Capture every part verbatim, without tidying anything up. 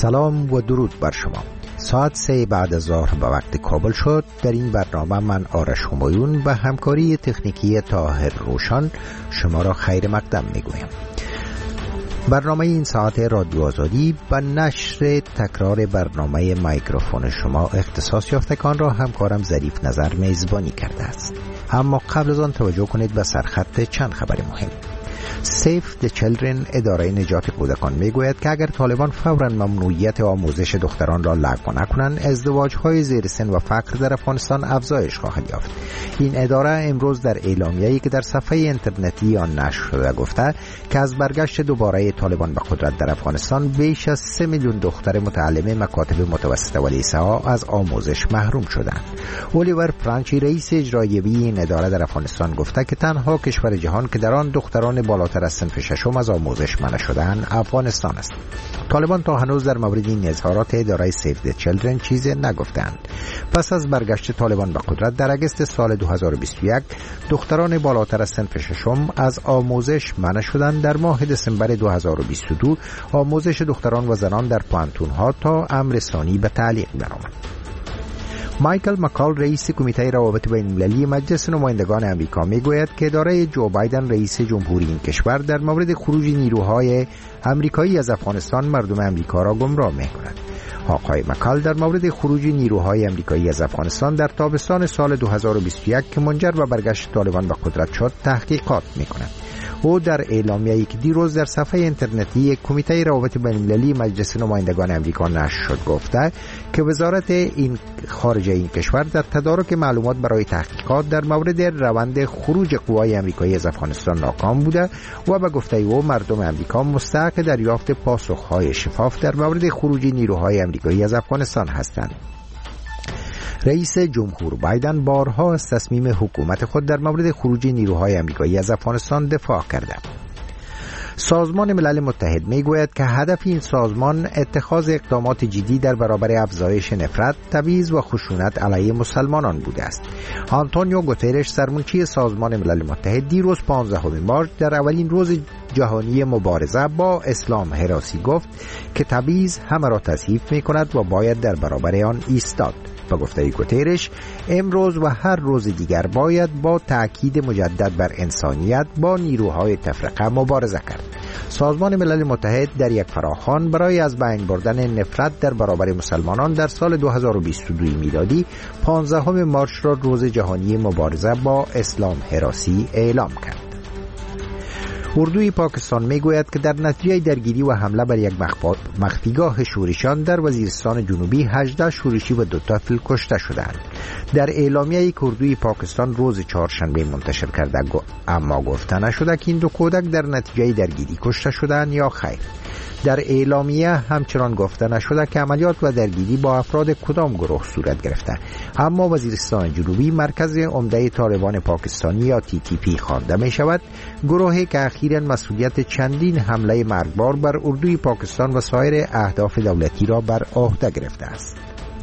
سلام و درود بر شما. ساعت سه بعد از ظهر به وقت کابل شد. در این برنامه من آرش همایون و همکاری تکنیکی طاهر روشن شما را خیر مقدم میگویم. برنامه این ساعت رادیو آزادی به نشر تکرار برنامه میکروفون شما اختصاص یافتگان را همکارم ظریف نظر میزبانی کرده است. اما قبل از آن توجه کنید به سرخط چند خبر مهم. Save the Children اداره نجات کودکان میگوید که اگر طالبان فوراً ممنوعیت آموزش دختران را لغو نکنند، ازدواج‌های زیر سن و فقر در افغانستان افزایش خواهد یافت. این اداره امروز در اعلامیه‌ای که در صفحه اینترنتی آن نشر شده گفته که از برگشت دوباره طالبان به قدرت در افغانستان بیش از سه میلیون دختر متعلم مکاتب متوسطه و لیسه ها از آموزش محروم شدند. الیور فرانچی رئیس اجرایی این اداره در افغانستان گفته که تنها کشور جهان که در آن دختران بالاتر از صنف ششم از آموزش منع شدن افغانستان است. طالبان تا هنوز در مورد این اظهارات اداره سیو د چیلدرن چیزی نگفتند. پس از برگشت طالبان به قدرت در اگست سال دو هزار و بیست و یک دختران بالاتر از صنف ششم از آموزش منع شدند. در ماه دسامبر دو هزار و بیست و دو آموزش دختران و زنان در پانتون‌ها تا امر ثانی به تعلیق درآمد. مایکل مکال رئیس کمیته روابط بین المللی مجلس نمایندگان امریکا میگوید که اداره جو بایدن رئیس جمهوری این کشور در مورد خروج نیروهای امریکایی از افغانستان مردم امریکا را گمراه می‌کند. آقای مکال در مورد خروج نیروهای امریکایی از افغانستان در تابستان سال دو هزار و بیست و یک که منجر به برگشت طالبان به قدرت شد تحقیقات می‌کند. او در اعلامیه‌ای که دیروز در صفحه اینترنتی کمیته روابط بین المللی مجلس نمایندگان امریکا نشر شد گفته که وزارت این خارجه این کشور در تدارک معلومات برای تحقیقات در مورد روند خروج قوای امریکایی از افغانستان ناکام بوده و به گفته او مردم امریکا مستحق دریافت پاسخ‌های شفاف در مورد خروج نیروهای امریکایی از افغانستان هستند. رئیس جمهور بایدن بارها از تصمیم حکومت خود در مورد خروج نیروهای امریکایی از افغانستان دفاع کرده. سازمان ملل متحد میگوید که هدف این سازمان اتخاذ اقدامات جدی در برابر افزایش نفرت، تبعیض و خشونت علیه مسلمانان بوده است. آنتونیو گوترش سرمنشی سازمان ملل متحد دیروز پانزدهم مارس در اولین روز جهانی مبارزه با اسلام هراسی گفت که تبعیض همه را تضعیف می‌کند و باید در برابر آن ایستاد. با گفته گوترش امروز و هر روز دیگر باید با تأکید مجدد بر انسانیت با نیروهای تفرقه مبارزه کرد. سازمان ملل متحد در یک فراخوان برای از بین بردن نفرت در برابر مسلمانان در سال دو هزار و بیست و دو میلادی پانزدهم مارس را روز جهانی مبارزه با اسلام هراسی اعلام کرد. اردوی پاکستان میگوید که در نتیجه درگیری و حمله بر یک مخفیگاه شورشیان در وزیرستان جنوبی هجده شورشی و دو طفل کشته شدند. در اعلامیه‌ای که اردوی پاکستان روز چهارشنبه منتشر کرده اما گفته نشده که این دو کودک در نتیجه درگیری کشته شدند یا خیر. در اعلامیه همچنان گفته نشده که عملیات و درگیری با افراد کدام گروه صورت گرفته، اما وزیرستان جنوبی مرکز عمده طالبان پاکستانی یا تی تی پی خوانده می شود، گروهی که اخیراً مسئولیت چندین حمله مرگبار بر اردوی پاکستان و سایر اهداف دولتی را بر عهده گرفته است.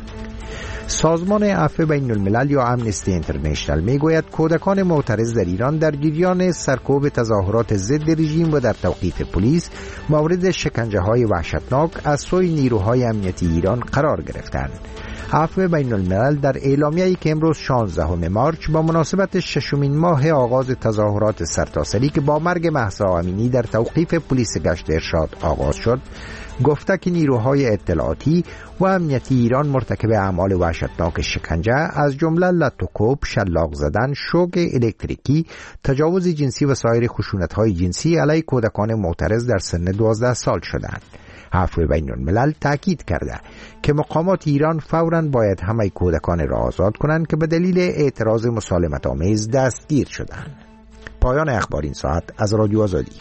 سازمان عفو بین الملل یا امنستی اینترنشنال میگوید کودکان معترض در ایران در جریان سرکوب تظاهرات ضد رژیم و در توقیف پلیس مورد شکنجه‌های وحشتناک از سوی نیروهای امنیتی ایران قرار گرفتند. عفو بین الملل در اعلامیه‌ای که امروز شانزدهم مارس با مناسبت ششمین ماه آغاز تظاهرات سرتاسری که با مرگ مهسا امینی در توقیف پلیس گشت ارشاد آغاز شد گفته که نیروهای اطلاعاتی و امنیتی ایران مرتکب اعمال وحشتناک شکنجه از جمله لط و کوب، شلاق زدن، شوک الکتریکی، تجاوز جنسی و سایر خشونت‌های جنسی علیه کودکان معترض در سن دوازده سال شدند. عفو بین الملل تاکید کرده که مقامات ایران فوراً باید همه کودکان را آزاد کنند که به دلیل اعتراض مسالمت آمیز دستگیر شدند. پایان اخبار این ساعت از رادیو آزادی.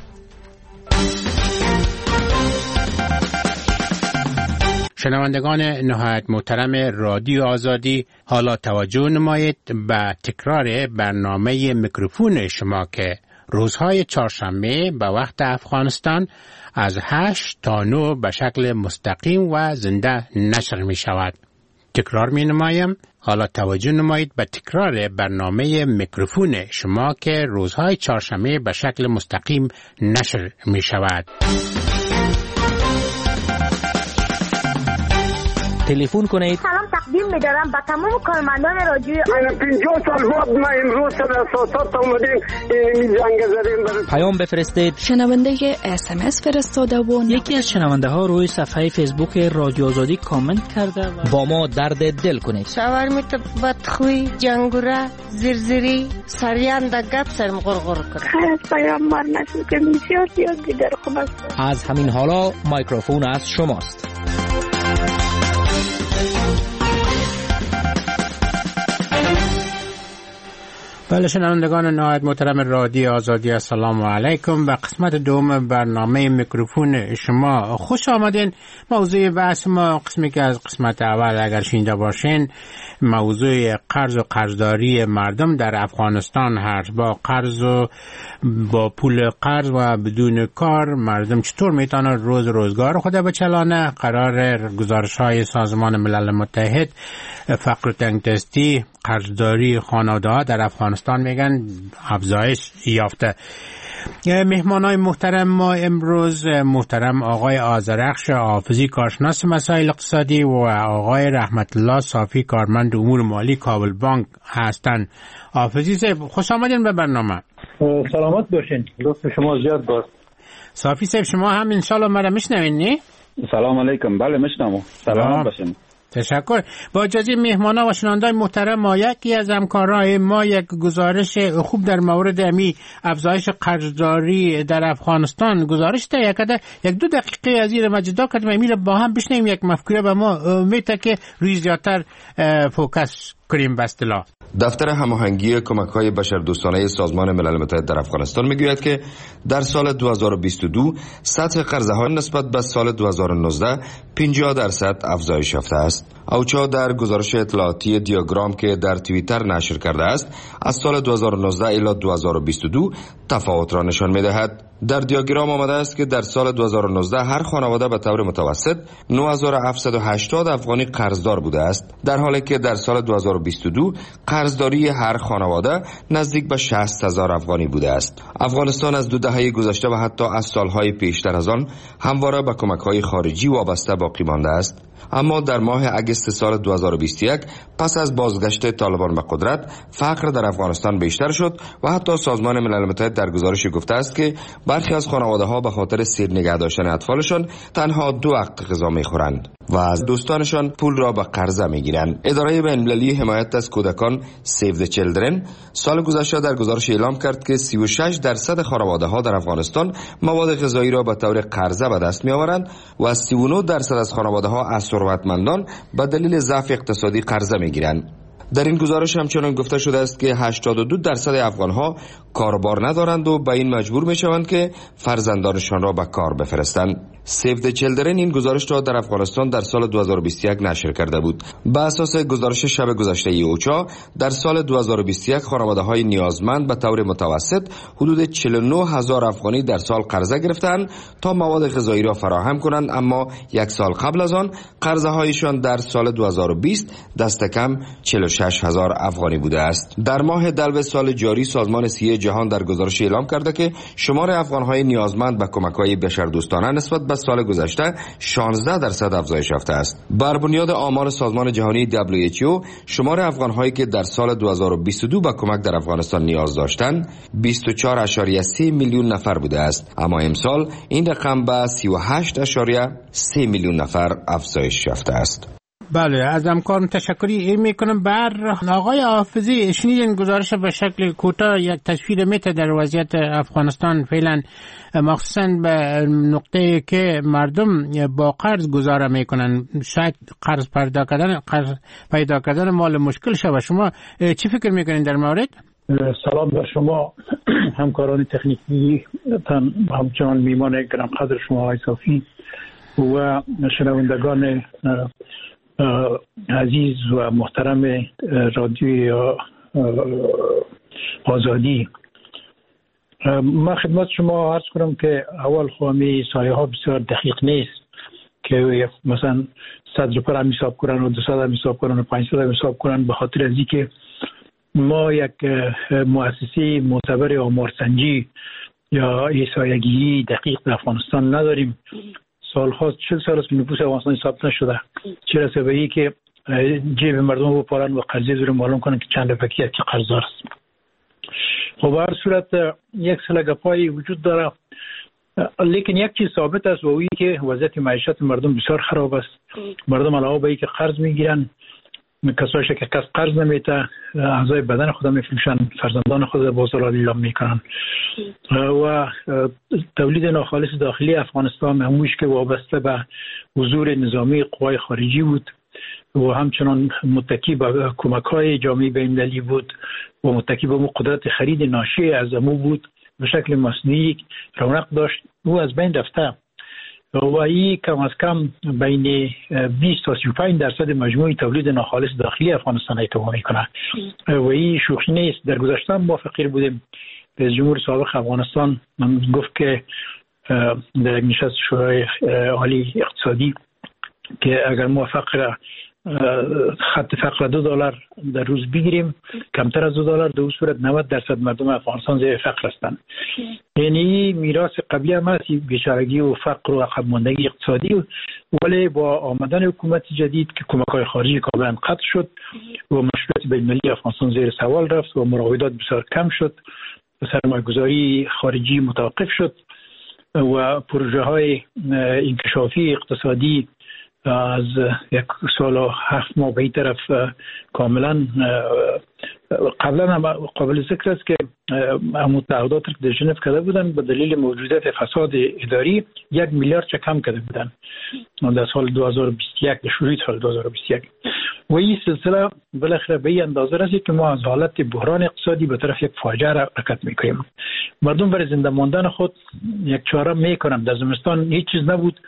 شنوندگان نهایت محترم رادیو آزادی، حالا توجه نمایید به تکرار برنامه میکروفون شما که روزهای چهارشنبه به وقت افغانستان از هشت تا نه به شکل مستقیم و زنده نشر می شود. تکرار می نمایم. حالا توجه نمایید به تکرار برنامه میکروفون شما که روزهای چهارشنبه به شکل مستقیم نشر می شود. تلفن کنید. سلام تقدیم می‌دارم به تمام کارمندان رادیو. پنجاه سال بعد ما امروز سر اساسات اومدیم این زنگ زدیم. پیام بفرستید. شنونده اس ام اس فرستاده و یکی از شنونده ها روی صفحه فیسبوک رادیو آزادی کامنت کرده و با ما درد دل کنید. شاورمیت بدخوی جنگوره زرزری سریان دا گپ سرم غرغر کرد. خیلی پیام مار نشد که بسیار زیاد بیدار خوب است. از همین حالا مایکروفون از شماست. بله شنوندگان نهایت محترم رادیو آزادی، السلام علیکم. به قسمت دوم برنامه میکروفون شما خوش آمدین. موضوع بحث ما قسمی که از قسمت اول اگر شنیده باشین موضوع قرض و قرضداری مردم در افغانستان هست. با قرض و با پول قرض و بدون کار مردم چطور میتونه روز روزگار خود بچلانه. قرار گزارش های سازمان ملل متحد فقر و تنگدستی قرضداری خانواده ها در افغانستان میگن افزایش یافته. مهمانای محترم ما امروز محترم آقای آذرخش حافظی کارشناس مسائل اقتصادی و آقای رحمت الله صافی کارمند امور مالی کابل بانک هستند. حافظی صاحب خوش آمدین به برنامه. سلامت باشین. لطف شما زیاد باش. صافی صاحب شما هم انشالله مرا میشنوین نی؟ سلام علیکم. بله میشنوم. سلامت باشین. تشکر. با اجازه مهمانا و شنوندگان محترم ما یکی از همکارای ما یک گزارش خوب در مورد امی افزایش قرضداری در افغانستان گزارش ده یک یک دو دقیقه از این مجدا کردم امیر با هم بشنیم یک مفکوره به ما میته که روی زیادتر فوکس کنیم به اصطلاح. دفتر هماهنگی کمک‌های بشردوستانه سازمان ملل متحد در افغانستان میگوید که در سال دو هزار و بیست و دو سطح قرضه‌ها نسبت به سال دو هزار و نوزده پنجاه درصد افزایش یافته است. اوچا در گزارش اطلاعاتی دیاگرام که در توییتر نشر کرده است از سال دو هزار و نوزده الی دو هزار و بیست و دو تفاوت را نشان می‌دهد. در دیاگرام آمده است که در سال دو هزار و نوزده هر خانواده به طور متوسط نه هزار و هفتصد و هشتاد افغانی قرضدار بوده است، در حالی که در سال دو هزار و بیست و دو قرضداری هر خانواده نزدیک به شصت هزار افغانی بوده است. افغانستان از دو دهه گذشته و حتی از سالهای پیشتر از آن همواره به کمک‌های خارجی وابسته باقی مانده است. اما در ماه اگست سال دو هزار و بیست و یک پس از بازگشت طالبان به قدرت فقر در افغانستان بیشتر شد و حتی سازمان ملل متحد در گزارشی گفته است که برخی از خانواده‌ها به خاطر سیر نگه داشتن اطفالشان تنها دو وقت غذا می‌خورند و از دوستانشان پول را به قرضه می‌گیرند. اداره بین‌المللی حمایت از کودکان سیو د چیلدرن سال گذشته در گزارش اعلام کرد که سی و شش درصد خانواده‌ها در افغانستان مواد غذایی را به طور قرضه به دست می‌آورند و سی و نه درصد از خانواده‌ها از ثروتمندان به دلیل ضعف اقتصادی قرضه می‌گیرند. در این گزارش همچنان گفته شده است که هشتاد و دو درصد افغان‌ها کاربار ندارند و به این مجبور می‌شوند که فرزندانشان را به کار بفرستند. سیو د چیلدرن این گزارش را در افغانستان در سال دو هزار و بیست و یک نشر کرده بود. بر اساس گزارش شب گذشته اوچا در سال دو هزار و بیست و یک خانواده‌های نیازمند به طور متوسط حدود چهل و نه هزار افغانی در سال قرضه گرفتند تا مواد غذایی را فراهم کنند، اما یک سال قبل از آن قرضه‌هایشان در سال دو هزار و بیست دست کم چهل و شش هزار افغانی بوده است. در ماه دلو سال جاری سازمان صحت جهان در گزارش اعلام کرده که شمار افغان‌های نیازمند به کمک‌های بشردوستانه نسبت به سال گذشته شانزده درصد افزایش یافته است. بر بنیاد آمار سازمان جهانی دبلیو اچ او شمار افغان‌هایی که در سال دو هزار و بیست و دو به کمک در افغانستان نیاز داشتند بیست و چهار ممیز سه میلیون نفر بوده است، اما امسال این رقم به سی و هشت ممیز سه میلیون نفر افزایش یافته است. بله از همکارم تشکری میکنم. بر آقای حافظی شنیدین گزارش به شکل کوتاه یک تصویر میته در وضعیت افغانستان فعلا، مخصوصا به نقطه که مردم با قرض گذاره میکنن، شاید قرض پیدا کردن قرض پیدا کردن مال مشکل شه. شما چی فکر میکنین در مورد؟ سلام بر شما همکاران تکنیکی، همچنان میمان گرم قدر شما آقای صافی و شنوندگان عزیز و محترم رادیوی آزادی. من خدمت شما عرض کنم که اول خواهمی سایه ها بسیار دقیق نیست که مثلا صد روپه هم حساب کنن و دو صد هم حساب کنن و پنج صد هم حساب کنن، به خاطر از اینکه ما یک مؤسسه معتبر آمارسنجی یا احصایه‌گیری دقیق در افغانستان نداریم. سالها چهل سال است نفوس افغانستان حساب نشده، چه رسه به این که جیب مردم رو بپارن و قرضه زیر معلوم کنن که چند فکی که قرضدار است. خب هر صورت یک سلسله گپایی وجود داره، لیکن یک چیز ثابت است و اویی که وضعیت معیشت مردم بسیار خراب است. مردم علاوه بر اینکه قرض میگیرن، کسایی که کس قرض نمیته اعضای بدن خود میفروشن، فرزندان خود با بازار لیلام میکنن و تولید ناخالص داخلی افغانستان همونش که وابسته به حضور نظامی قوای خارجی بود و همچنان متکی به کمک‌های جامعه بین‌المللی بود و متکی به قدرت خرید ناشی از امو بود، به شکل مصنوعی رونق داشت، او از بین رفته و این کم از کم بین بیست تا سی و پنج درصد مجموع تولید ناخالص داخلی افغانستان ایتوا میکنه و این شوخی نیست. در گذشته ما فقیر بودیم. رئیس جمهور سابق افغانستان من گفت که در یک نشست شورای عالی اقتصادی که اگر ما فقر خط فقر دو دلار در روز بگیریم، کمتر از دو دلار، در اون صورت نود درصد مردم افغانستان زیر فقر هستند. یعنی میراث قبلی هم هست، بیچارگی و فقر و عقب ماندگی اقتصادی، ولی با آمدن حکومت جدید که کمک‌های خارجی کاملا قطع شد و مشروعیت بین‌المللی افغانستان زیر سوال رفت و مراودات بسیار کم شد و سرمایه‌گذاری خارجی متوقف شد و پروژه های انکشافی اقتصادی از یک سال و هفت ماه به این طرف کاملا قبلا هم قابل ذکر است که متحدات که در ژنو کرده بودن به دلیل موجودیت فساد اداری یک میلیارد چه کم کرده بودن در سال دو هزار و بیست و یک، در شروع سال دو هزار و بیست و یک و این سلسله بالاخره به این اندازه رسید که ما از حالت بحران اقتصادی به طرف یک فاجعه حرکت میکنیم. مردم برای زنده ماندن خود یک چاره میکنن. در زمستان هیچ چیز نبود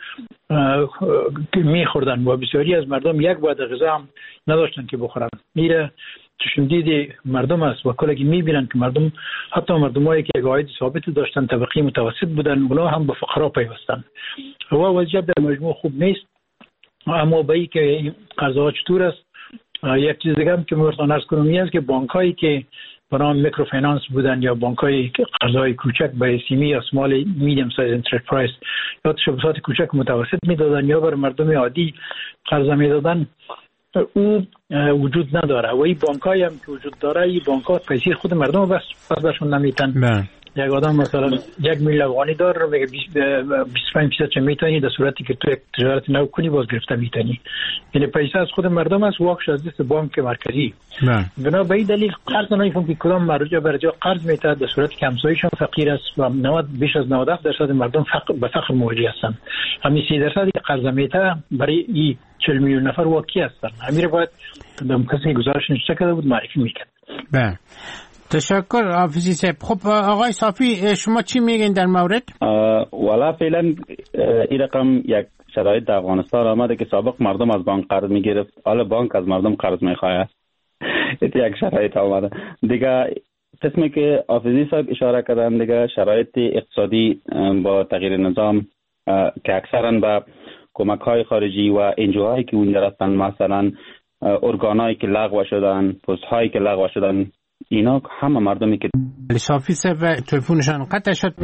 که میخوردن و بسیاری از مردم یک وعده غذا هم نداشتن که بخورن. میره چشم دید مردم است و کلی که میبینن که مردم، حتی مردمایی که عاید ثابت داشتن، طبقه متوسط بودن، اونا هم به فقرا پیوستن و وضعیت در مجموع خوب نیست. اما به این که قرضها چطور است، یک چیز دیگه هم که می‌خواستم عرض کنم این است که بانک‌هایی که به نام میکروفینانس بودن یا بانک‌های قرضهای کوچک به اسمی یا سمال میدیم سایز انترپرایز یا تشبثات کوچک متوسط میدادن یا بر مردم عادی قرض میدادن، او وجود نداره و این بانک‌هایی هم که وجود داره، این بانک‌ها پیسه خود مردم بس پس برشون نمیتن. یک آدم مثلا یک میلیون افغانی داره رو میگه بیست و پنج درصد چه میتونی، در صورتی که تو یک تجارت نو کنی باز گرفته میتونی. یعنی پیسه از خود مردم است، واقعش از دست بانک مرکزی. بنا به این دلیل قرض نمیفهم که کدام مرجع برجا قرض میده، در صورتی که همسایه‌شون فقیر است و نود بیش از نود درصد مردم فقر به فقر مواجه هستند. همین سی درصدی که قرض میده برای این چهل میلیون نفر واقعی هستند. همین باید دم کسی گزارش نشته کرده بود معرفی میکرد. بله. تشکر حافظی صاحب. خب آقای صافی شما چی میگین در مورد؟ والا فعلا این رقم یک شرایط در افغانستان آمده که سابق مردم از بانک قرض میگرفت، حالا بانک از مردم قرض میخواه. یک شرایط آمده دیگه. قسمی که حافظی صاحب اشاره کردن دیگه، شرایط اقتصادی با تغییر نظام که اکثرا با کمک های خارجی و انجوهایی که اونجا هستن، مثلا ارگانایی که لغو شدن، پست هایی که لغو شدن، اینا همه مردمی که صافی صاحب تلفنشان قطع شد.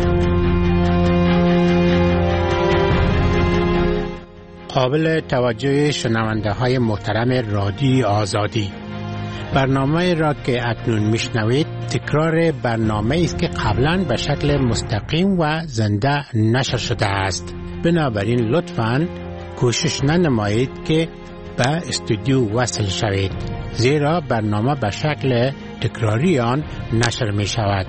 قابل توجه شنونده های محترم رادیو آزادی، برنامه را که اکنون میشنوید تکرار برنامه است که قبلا به شکل مستقیم و زنده نشر شده است. بنابراین لطفاً کوشش ننمایید که به استودیو وصل شوید، زیرا برنامه به شکل تکراری آن نشر می شود.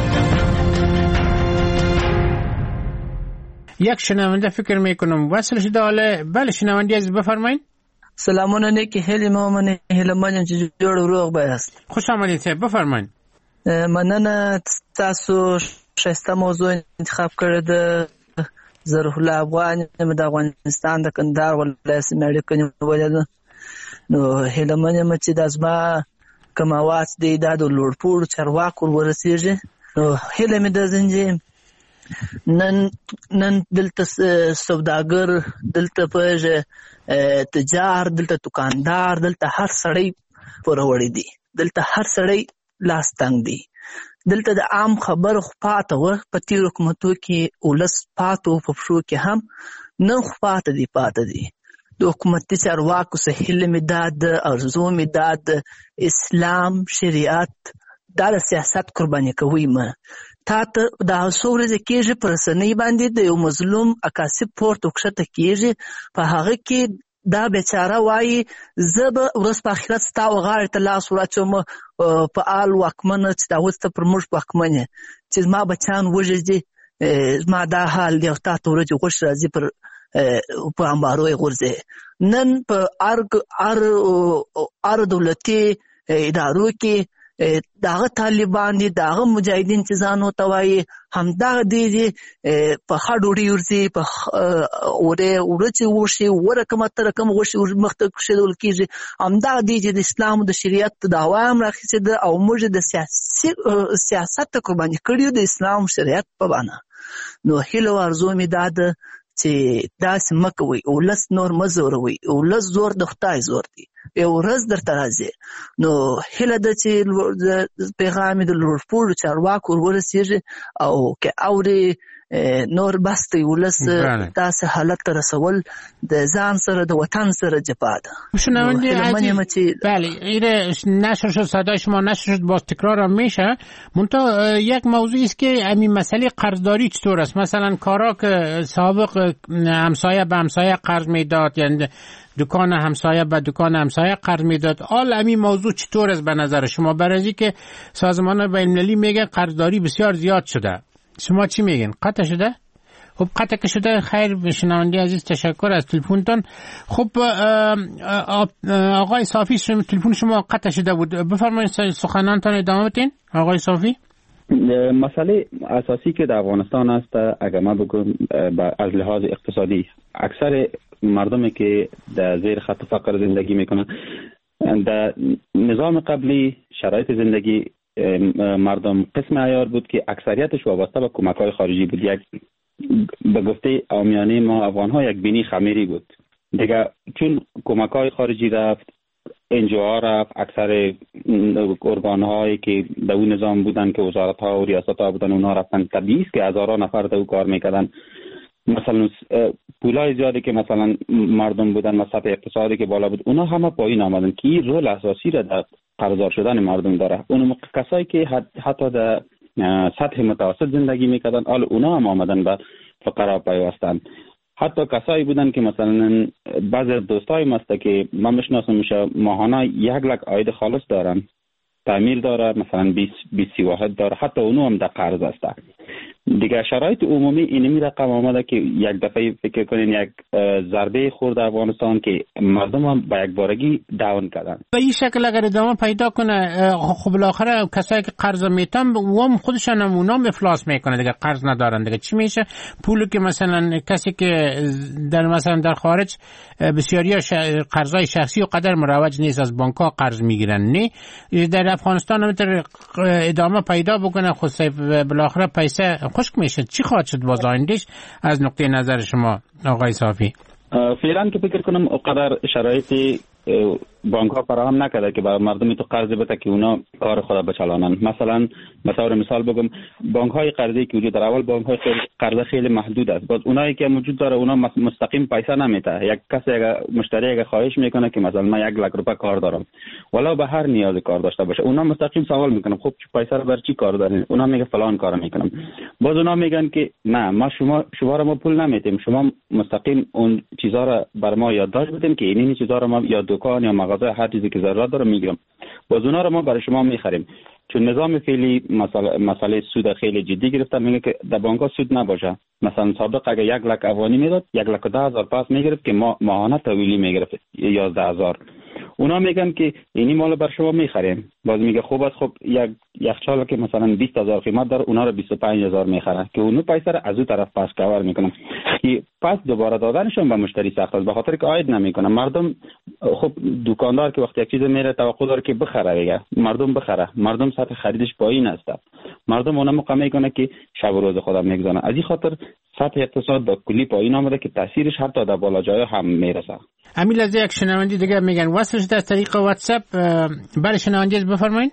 یک شنونده فکر می کنم وصل شده. حالا بله شنونده از بفرمایید. سلامونه نیکی هلی مامانی هلی مانیم چی جور روغ بایست. خوش آمدید صاحب، بفرمایید. مننه تاسو شسته موضوع انتخاب کرده. ظرف الافغان د افغانستان د کندهار ولایت مېړه کني ولید نو هله منه مچ د ازما کما واس دی د لوړپور چرواکو ورسیږي نو هله مې د زنجي نن نن دلته سوداګر، دلته پېژ تجار، دلته دکاندار، دلته هر سړی پروري دي، دلته هر سړی لاس تنګ دي. دلته د عام خبر خو پاته و په تیر حکومتو کې ولس پاتو په پښو کې هم نن خو پاته دی پاته دی د حکومتي چارواکو څخه هیله مې دا د ارزو مې دا د اسلام شریعت دا د سیاست قرباني کوي ما تا ته دا څو ورځې کېږي په رسنۍ باندې د یو مظلوم عکاسي پورته کښته کېږي په هغه کې دا بیچاره وایي زه به ورځ په آخرت ستا و غاړې ته لاس وراچوم په آل واکمنه چې دا اوس ته پر موږ واکمن یې چې زما بچیان وږي دي زما دا حال دی او تا ته ورځې غوښې راځي پر په امبارو یې غورځي نن په هر دولتي ادارو کې داغه طالبان دي داغه مجاهدین چې ځان ورته وایي همدغه دی دي په ښه ډوډۍ ورځي په وره ورځي وشي وره کومه تر کوم غوښي مخته کښېدل کېږي همدغه دی چې د اسلام د شریعت دعوا هم راخیستې ده او موږ د سیاسي سیاست قرباني کړي د اسلام شریعت په بڼه نو هیله ارزو مې دا ده چې داسې مه کوئ ولس نور مه زوروئ ولس زور د خدای زور دی یو ورځ درته راځي نو هیله ده چې پیغام د لوړپوړو چارواکو ورورسېږي او که اوري نور بس دی ولس داسې حالت ته رسول د ځان سره د وطن سره جفا ده. شنونده عزیز بله ایره نشر شد صدای شما نشر شد باز تکرار هم میشه منتها یک موضوعی است که همین مسئله قرضداری چطور است مثلا کارا که سابق همسایه به همسایه قرض میداد یعنی دکان همسایه به دکان همسایه قرض میداد آل همین موضوع چطور است به نظر شما برای که سازمان بین المللی میگه قرضداری بسیار زیاد شده شما چی میگین قطع شده خب قطع که شده خیر شنونده عزیز تشکر از تلفنتون خب آقای صافی تلفن شما قطع شده بود بفرمایید سخنانتان ادامه بدین آقای صافی مسئله اساسی که در افغانستان است اگر ما بگم از لحاظ اقتصادی اکثر مردمی که در زیر خط فقر زندگی میکنن در نظام قبلی شرایط زندگی مردم قسم عیار بود که اکثریتش وابسته به کمک‌های خارجی بود یک به گفته عامیانه ما افغان‌ها یک بینی خمیری بود دیگه چون کمک‌های خارجی رفت انجوها رفت اکثر ارگان‌هایی که در اون نظام بودن که وزارت‌ها و ریاست‌ها بودن اونها رفتن طبیعی است که هزاران نفر در کار میکردن مثلا پولای زیادی که مثلا مردم بودن و سطح اقتصادی که بالا بود اونا همه پایین آمدن که این رول اساسی را در قرضدار شدن مردم داره اون کسایی که حتی در سطح متوسط زندگی میکردن حالا اونا هم آمدن به فقرا پیوستن حتی کسایی بودن که مثلا بعضی دوستای مسته که من میشناسم میشه ماهانه یک لک عاید خالص دارن تعمیر داره مثلا بیست بیست واحد داره حتی اونو هم در قرض است دیگه شرایط عمومی اینمی رقم آمده که یک دفعه فکر کنین یک ضربه خورد افغانستان که مردم هم با یک بارگی داون کردن به این شکل اگر ادامه پیدا کنه خب بالاخره کسایی که قرض میتن و خودشان هم اونام افلاس میکنه دیگه قرض ندارن دیگه چی میشه پولی که مثلا کسی که در مثلا در خارج بسیاری قرضای شخصی و قدر مروج نیست از بانک ها قرض میگیرن نه در افغانستان هم ادامه پیدا بکنه خود بالاخره پیسه خشک میشه چی خواهد شد باز آیندهش از نقطه نظر شما آقای صافی فعلا که فکر کنم اقدر شرایط بانک ها فراهم نکرده که برای مردمی تو قرض بده که اونا کار خود بچلانن مثلا مثلا مثال بگم بانک های قرضی که وجود در اول بانک های قرض خیلی محدود است باز اونایی که موجود داره اونا مستقیم پیسه نمیده یک کسی اگه مشتری اگه خواهش میکنه که مثلا من یک لک روپیه کار دارم ولی به هر نیاز کار داشته باشه اونا مستقیم سوال میکنن خب پیسه رو برای چی کار دارین اونا میگه فلان کارو میکنم باز اونا میگن که نه ما شما شما رو ما پول نمیدیم شما مستقیم اون چیزا رو بر ما یادداشت بدین که این چیزا رو ما یا دکان یا مغازه هر چیزی که ضرورت داره میگیرم باز اونا رو ما برای شما میخریم چون نظام فعلی مسئله مسئله سود خیلی جدی گرفتن میگه که در بانک ها سود نباشه مثلا سابق اگه یک لک افغانی میداد یک لک و ده هزار پس میگرفت که ما ماهانه طویلی میگرفت یازده هزار اونا میگن که اینی مال بر شما میخریم باز میگه خوب است خب یک یخچال که مثلا بیست هزار قیمت داره اونا رو بیست و پنج هزار میخره که اونو پیسه رو از اون طرف پس کور میکنن که پس دوباره دادنشون به مشتری سخت است به خاطر که عاید نمیکنه مردم خب دکاندار که وقتی یک چیز میره توقع داره که بخره دیگه مردم بخره مردم سطح خریدش پایین است مردم اون موقع میکنه که شب و روز خودم میگذارن از این خاطر سطح اقتصاد به کلی پایین آمده که تاثیرش حتی در بالا جای هم میرسه. امیل از یک شنوندی دیگه میگن وصلش از طریق واتساپ برای شنوندی بفرمایید.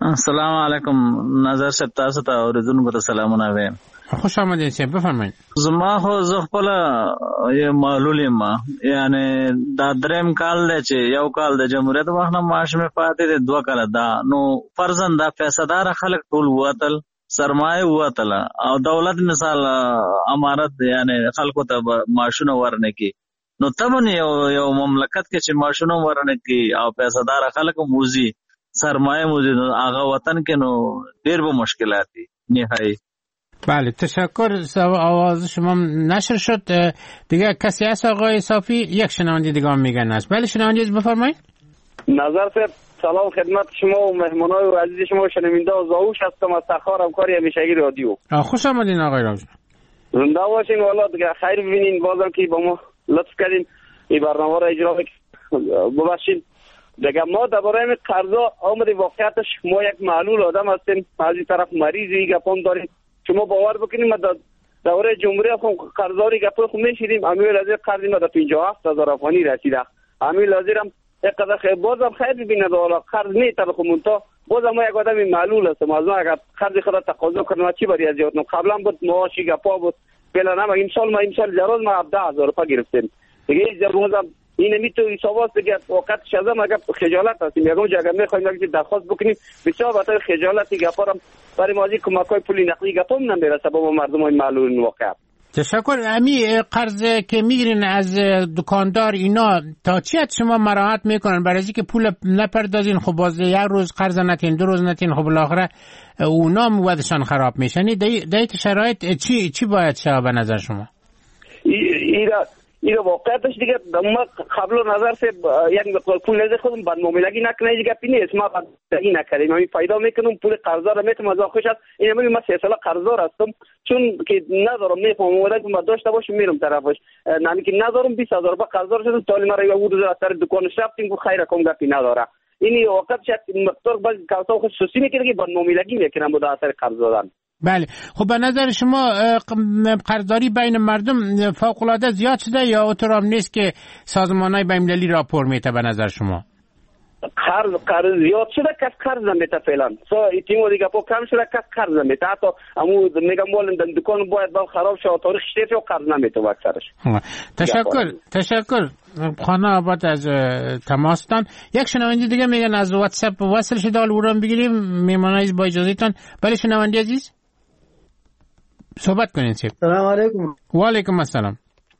سلام علیکم نظر صاحب تاسو ته اوریدونکو ته سلامونه وایم. خوش آمدید صاحب بفرمایید. زما خو زه خپل یو معلول یم، یعنی دا دریم کال دی چې یو کال د جمهوریت وخت نه معاش مې پاتې دی، دوه کاله دا نو فرضاً دا پیسه‌دار خلک ټول ووتل، سرمایه ووتله او دولت مثال امارت یعنی خلکو ته معاشونه ورنکي، نو تمن یو یو مملکت کې چې معاشونه ورنکي او پیسه‌دار خلک موزي سرمایه موزي هغه وطن کې نو ډېر به مشکلات دي نهایی. بله تشکر. آواز شما نشر شد دیگه. کسی هست آقای صافی؟ یک شنونده دیگه هم میگن هست. بله شنونده بفرمایید. نظر صاحب سلام خدمت شما و مهمانای و عزیز شما و شنونده و زاوش هستم از سخار همکاری همیشگی رادیو. خوش آمدین آقای راوش. زنده باشین والا دیگه خیر ببینین، بازم که با ما لطف کردین این برنامه را اجرا ببخشین. دیگه ما درباره قرضا آمدیم، واقعیتش ما یک معلول آدم هستیم، از این طرف مریضی گپام داریم. شما باور بکنید ما دوره جمهوری خود قرضاری گپ خود میشیدیم، امیل لازم قرضی ما در پنجاه و هفت هزار افغانی رسیده، امیل لازم یک قدر خیلی بازم خیر ببینه والا قرض نیتر خمونتا بازم ما یک آدم معلول هستم، از ما اگر قرض خود تقاضا کنم چی بری از یاد نم قبلا بود معاشی گپا بود بلا نم این سال ما این سال جراز ما هفده هزار روپا گرفتیم دیگه جراز این میتو حسابات دیگه وقت شزم اگر خجالت هستیم یگان جگه میخوایم که درخواست بکنیم بسیار بطور خجالتی گپارم برای مازی کمکای پولی نقدی گپام نمیرسه با مردم های معلول واقعا. تشکر. امی قرض که میگیرین از دکاندار اینا تا چی حد شما مراعات میکنن برای اینکه پول نپردازین؟ خب باز یک روز قرض نتین، دو روز نتین، خب بالاخره اونا موادشان خراب میشن. در این شرایط چی چی باید شه به نظر شما؟ ایرا ایرا واقعیتش دیگه ما قبل نظر سے یعنی پول نزد خودم بد معاملگی نکنه دیگه پینی اسما بدی نکردیم. من فایده میکنم پول قرضا رو میتونم از خوش است. این من سه سال قرضدار هستم چون که ندارم میفهمم ولی ما داشته باشم میرم طرفش نمی که ندارم بیست هزار روپیه قرضدار شدم تا ما رو ورود از طرف دکانش رفتیم گفت خیر کم گپی نداره. این وقت شاید مقدار باز کارتا خصوصی میکنه که بد معاملگی میکنم با اثر قرض دادن. بله. خب به نظر شما قرضداری بین مردم فوق العاده زیاد شده یا اونطور نیست که سازمان‌های بین‌المللی راپور میده به نظر شما؟ قرض قرض زیاد شده کس قرض نمیده فعلا. سو ایتیمو دیگه پو کم شده کس قرض نمیده. حتی امو میگم مول دکان باید با خراب شه تاریخ شده و قرض نمیده اکثرش. تشکر. تشکر. خانه آباد از تماستان. یک شنونده دیگه میگن از واتساپ وصل شده الان بگیریم میمانای با اجازهتون. بله شنونده عزیز صحبت کنین سیب. سلام علیکم. و علیکم السلام.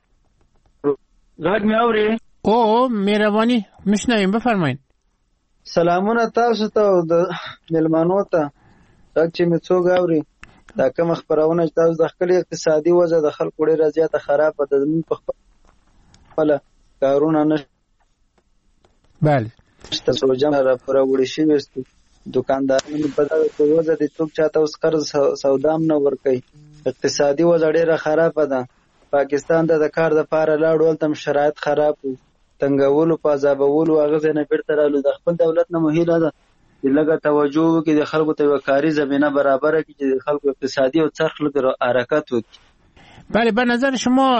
غږ مې اوري؟ او مهرباني مشنویم بفرمایید. سلامونه تاسو ته او د ملمانو ته. غږ چې مې څوک اوري دا کوم خبرونه چې تاسو د خپل اقتصادي وضع د خلکو ډېره زیاته خرابه ده زموږ په خپله کارونه نه بله شته سوجم راپوره وړي شوي ستو دکاندارانو په دغه وضع د څوک چاته اوس قرض سودا هم نه ورکوي. اقتصادي وضع ډېره خرابه ده. پاکستان ته د کار دپاره لاړو هلته هم شرایط خراب وو، تنګولو په عذابولو هغه ځای نه بېرته رالو. د خپل دولت نه مو هیله ده چې لږه توجه وکړي د خلکو ته یوه کاري زمینه برابره کړي چې د خلکو اقتصادي او څرخ لږ حرکت وکړي. بله به نظر شما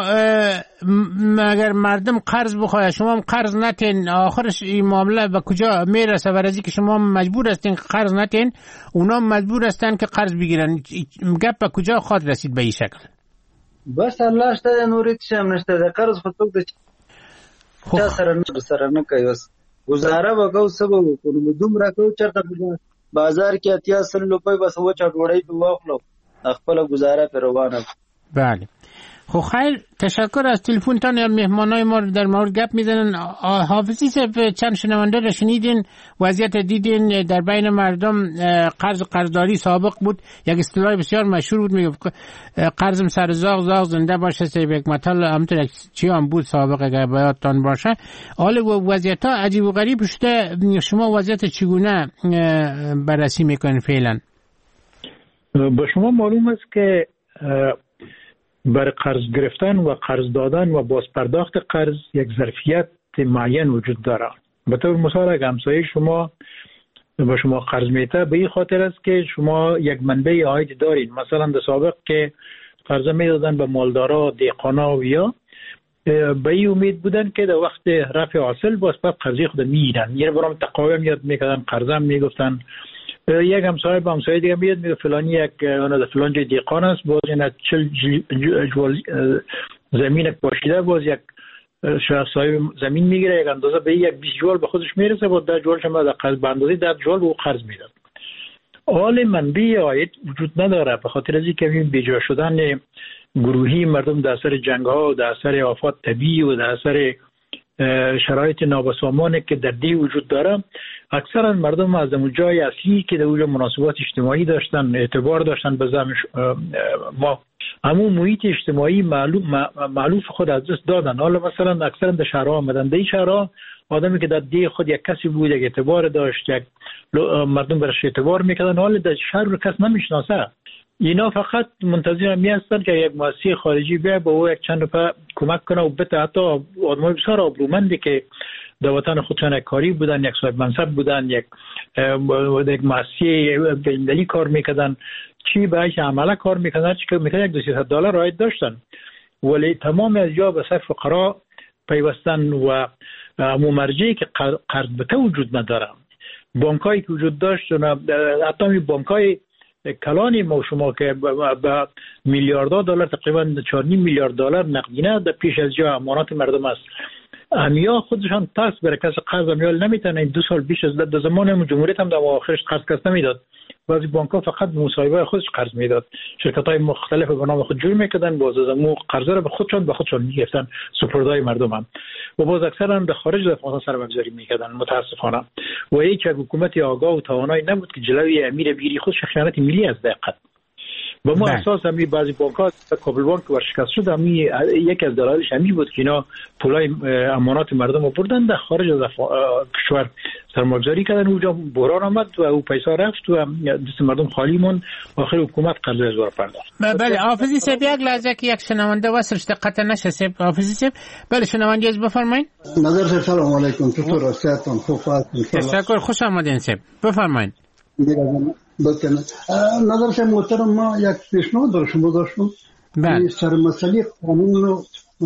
اگر مردم قرض بخواهد شما هم قرض نتین آخرش این معامله به کجا میرسه؟ برای اینکه شما مجبور هستین که قرض نتین اونا مجبور هستن که قرض بگیرن. گپ به کجا خواهد رسید به این شکل؟ بس الله شته نورې څه هم نشته. د قرض خو څوک د چا سره نه سره نه کوي. اوس ګزاره به کوو څه به وکړو نو دومره کوو چېرته په بازار کې اتیا سل روپۍ بس وچه ډوډۍ پې واخلو خپله ګزاره پې روانه. بله. خب خیر تشکر از تلفنتان. یا مهمانای ما در مورد گپ میزنن. حافظی صاحب چند شنونده را شنیدین، وضعیت دیدین در بین مردم. قرض قرضداری سابق بود، یک اصطلاح بسیار مشهور بود میگفت قرضم سر زاغ زاغ زنده باشه. سه یک مطلب همونطور چی هم بود سابق اگر بیاتتان باشه. حالا وضعیت ها عجیب و غریب شده. شما وضعیت چگونه بررسی میکنین فعلا؟ به شما معلوم است که برای قرض گرفتن و قرض دادن و بازپرداخت قرض یک ظرفیت معین وجود داره. به طور مثال اگر همسایه شما به شما قرض میده به این خاطر است که شما یک منبع عاید دارید. مثلا در سابق که قرض میدادن به مالدارا، دهقانا و یا به این امید بودن که در وقت رفع حاصل باز بعد قرضی خود میگیرن. یعنی برام تقاوم یاد میکردن، قرضم میگفتن یک همسایه با همسایه دیگه میاد میگه فلانی یک اون فلان جای دیقان است، باز اینا چل جول زمین پاشیده، باز یک شخصای زمین میگیره یک اندازه به یک بیست جول به خودش میرسه، با ده جول شما در قرض باندازی ده جول او قرض میده. حال منبع عاید وجود نداره، به خاطر از اینکه این بیجا شدن گروهی مردم در اثر جنگ ها و در اثر آفات طبیعی و در اثر شرایط نابسامانی که در دی وجود داره، اکثرا مردم از اون جای اصلی که در اونجا مناسبات اجتماعی داشتن، اعتبار داشتن به زعم ما، همون محیط اجتماعی معلوف خود از دست دادن. حالا مثلا اکثرا در شهرها آمدن، در این شهرها آدمی که در دی خود یک کسی بود، یک اعتبار داشت، یک مردم برش اعتبار میکردن، حالا در شهر رو کس نمیشناسه. اینا فقط منتظر می هستن که یک مؤسسه خارجی بیا با او یک چند روپه کمک کنه و بده. حتی آدمای بسیار آبرومندی که در وطن خودشان کاری بودن، یک صاحب منصب بودن، یک یک مؤسسه بین‌المللی کار میکردن، چی بهش عمله کار میکردن، چی که میکردن یک دو سیصد دلار عاید داشتن، ولی تمام از جا به صرف فقرا پیوستن و مرجعی که قرض بده وجود نداره. بانکایی که وجود داشت، حتی می بانکای کلانی ما شما که به میلیاردها دلار، تقریبا چهار و نیم میلیارد دلار نقدینه در پیش از جا امانات مردم است. امیا خودشان تاس برای کس قرض امیال نمیتونن. دو سال بیش از در زمان جمهوریت هم در آخرش قرض کس نمیداد. بعضی بانک‌ها فقط به مصاحبه خودش قرض میداد. شرکت‌های مختلف به نام خود جور میکردن، باز از مو قرض را به خودشان به خودشان میگرفتن، سپردای مردم هم. و باز اکثرا در خارج از افغانستان سرمایه‌گذاری میکردن متاسفانه. و هیچ حکومت آگاه و توانایی نبود که جلوی امیر بیری خودش خیانت ملی از دقت. با ما اساس همی بعضی بانک‌ها کابل بانک ورشکست شد، همی یک از دلایلش همی بود که اینا پولای امانات مردم رو بردن در خارج از کشور سرمایه‌گذاری کردن. اونجا بحران آمد و او پیسه رفت و دست مردم خالی موند. آخر حکومت قرض ازوار پرداخت. بله حافظی صاحب، یک لحظه که یک شنونده واسش قطع نشه صاحب. حافظی صاحب بله شنونده از بفرمایید. نظر صاحب سلام علیکم، چطور هستید؟ خوب هستید؟ تشکر، خوش آمدین صاحب، بفرمایید. بکنه نظر صاحب محترم، ما یک پیشنهاد در شما داشتم. بله. سر مسئله قانون و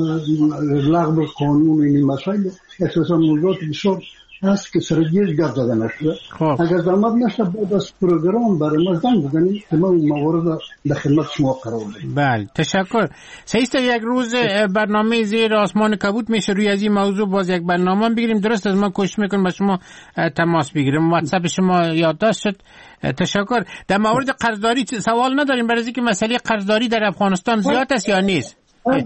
لغو قانون این مسائل اساسا موضوعات بسیار هست که سرگیر گپ زده نشده. اگر زحمت نشه بعد از پروگرام برای ما زنگ بزنید که ما این موارد در خدمت شما قرار بدیم. بله تشکر. سیست یک روز برنامه زیر آسمان کبوت میشه روی از این موضوع باز یک برنامه بگیریم. درست از ما کوشش میکنیم با شما تماس بگیریم. واتساپ شما یادداشت شد. تشکر. در مورد قرضداری سوال نداریم، برای اینکه مسئله قرضداری در افغانستان زیاد است یا نیست؟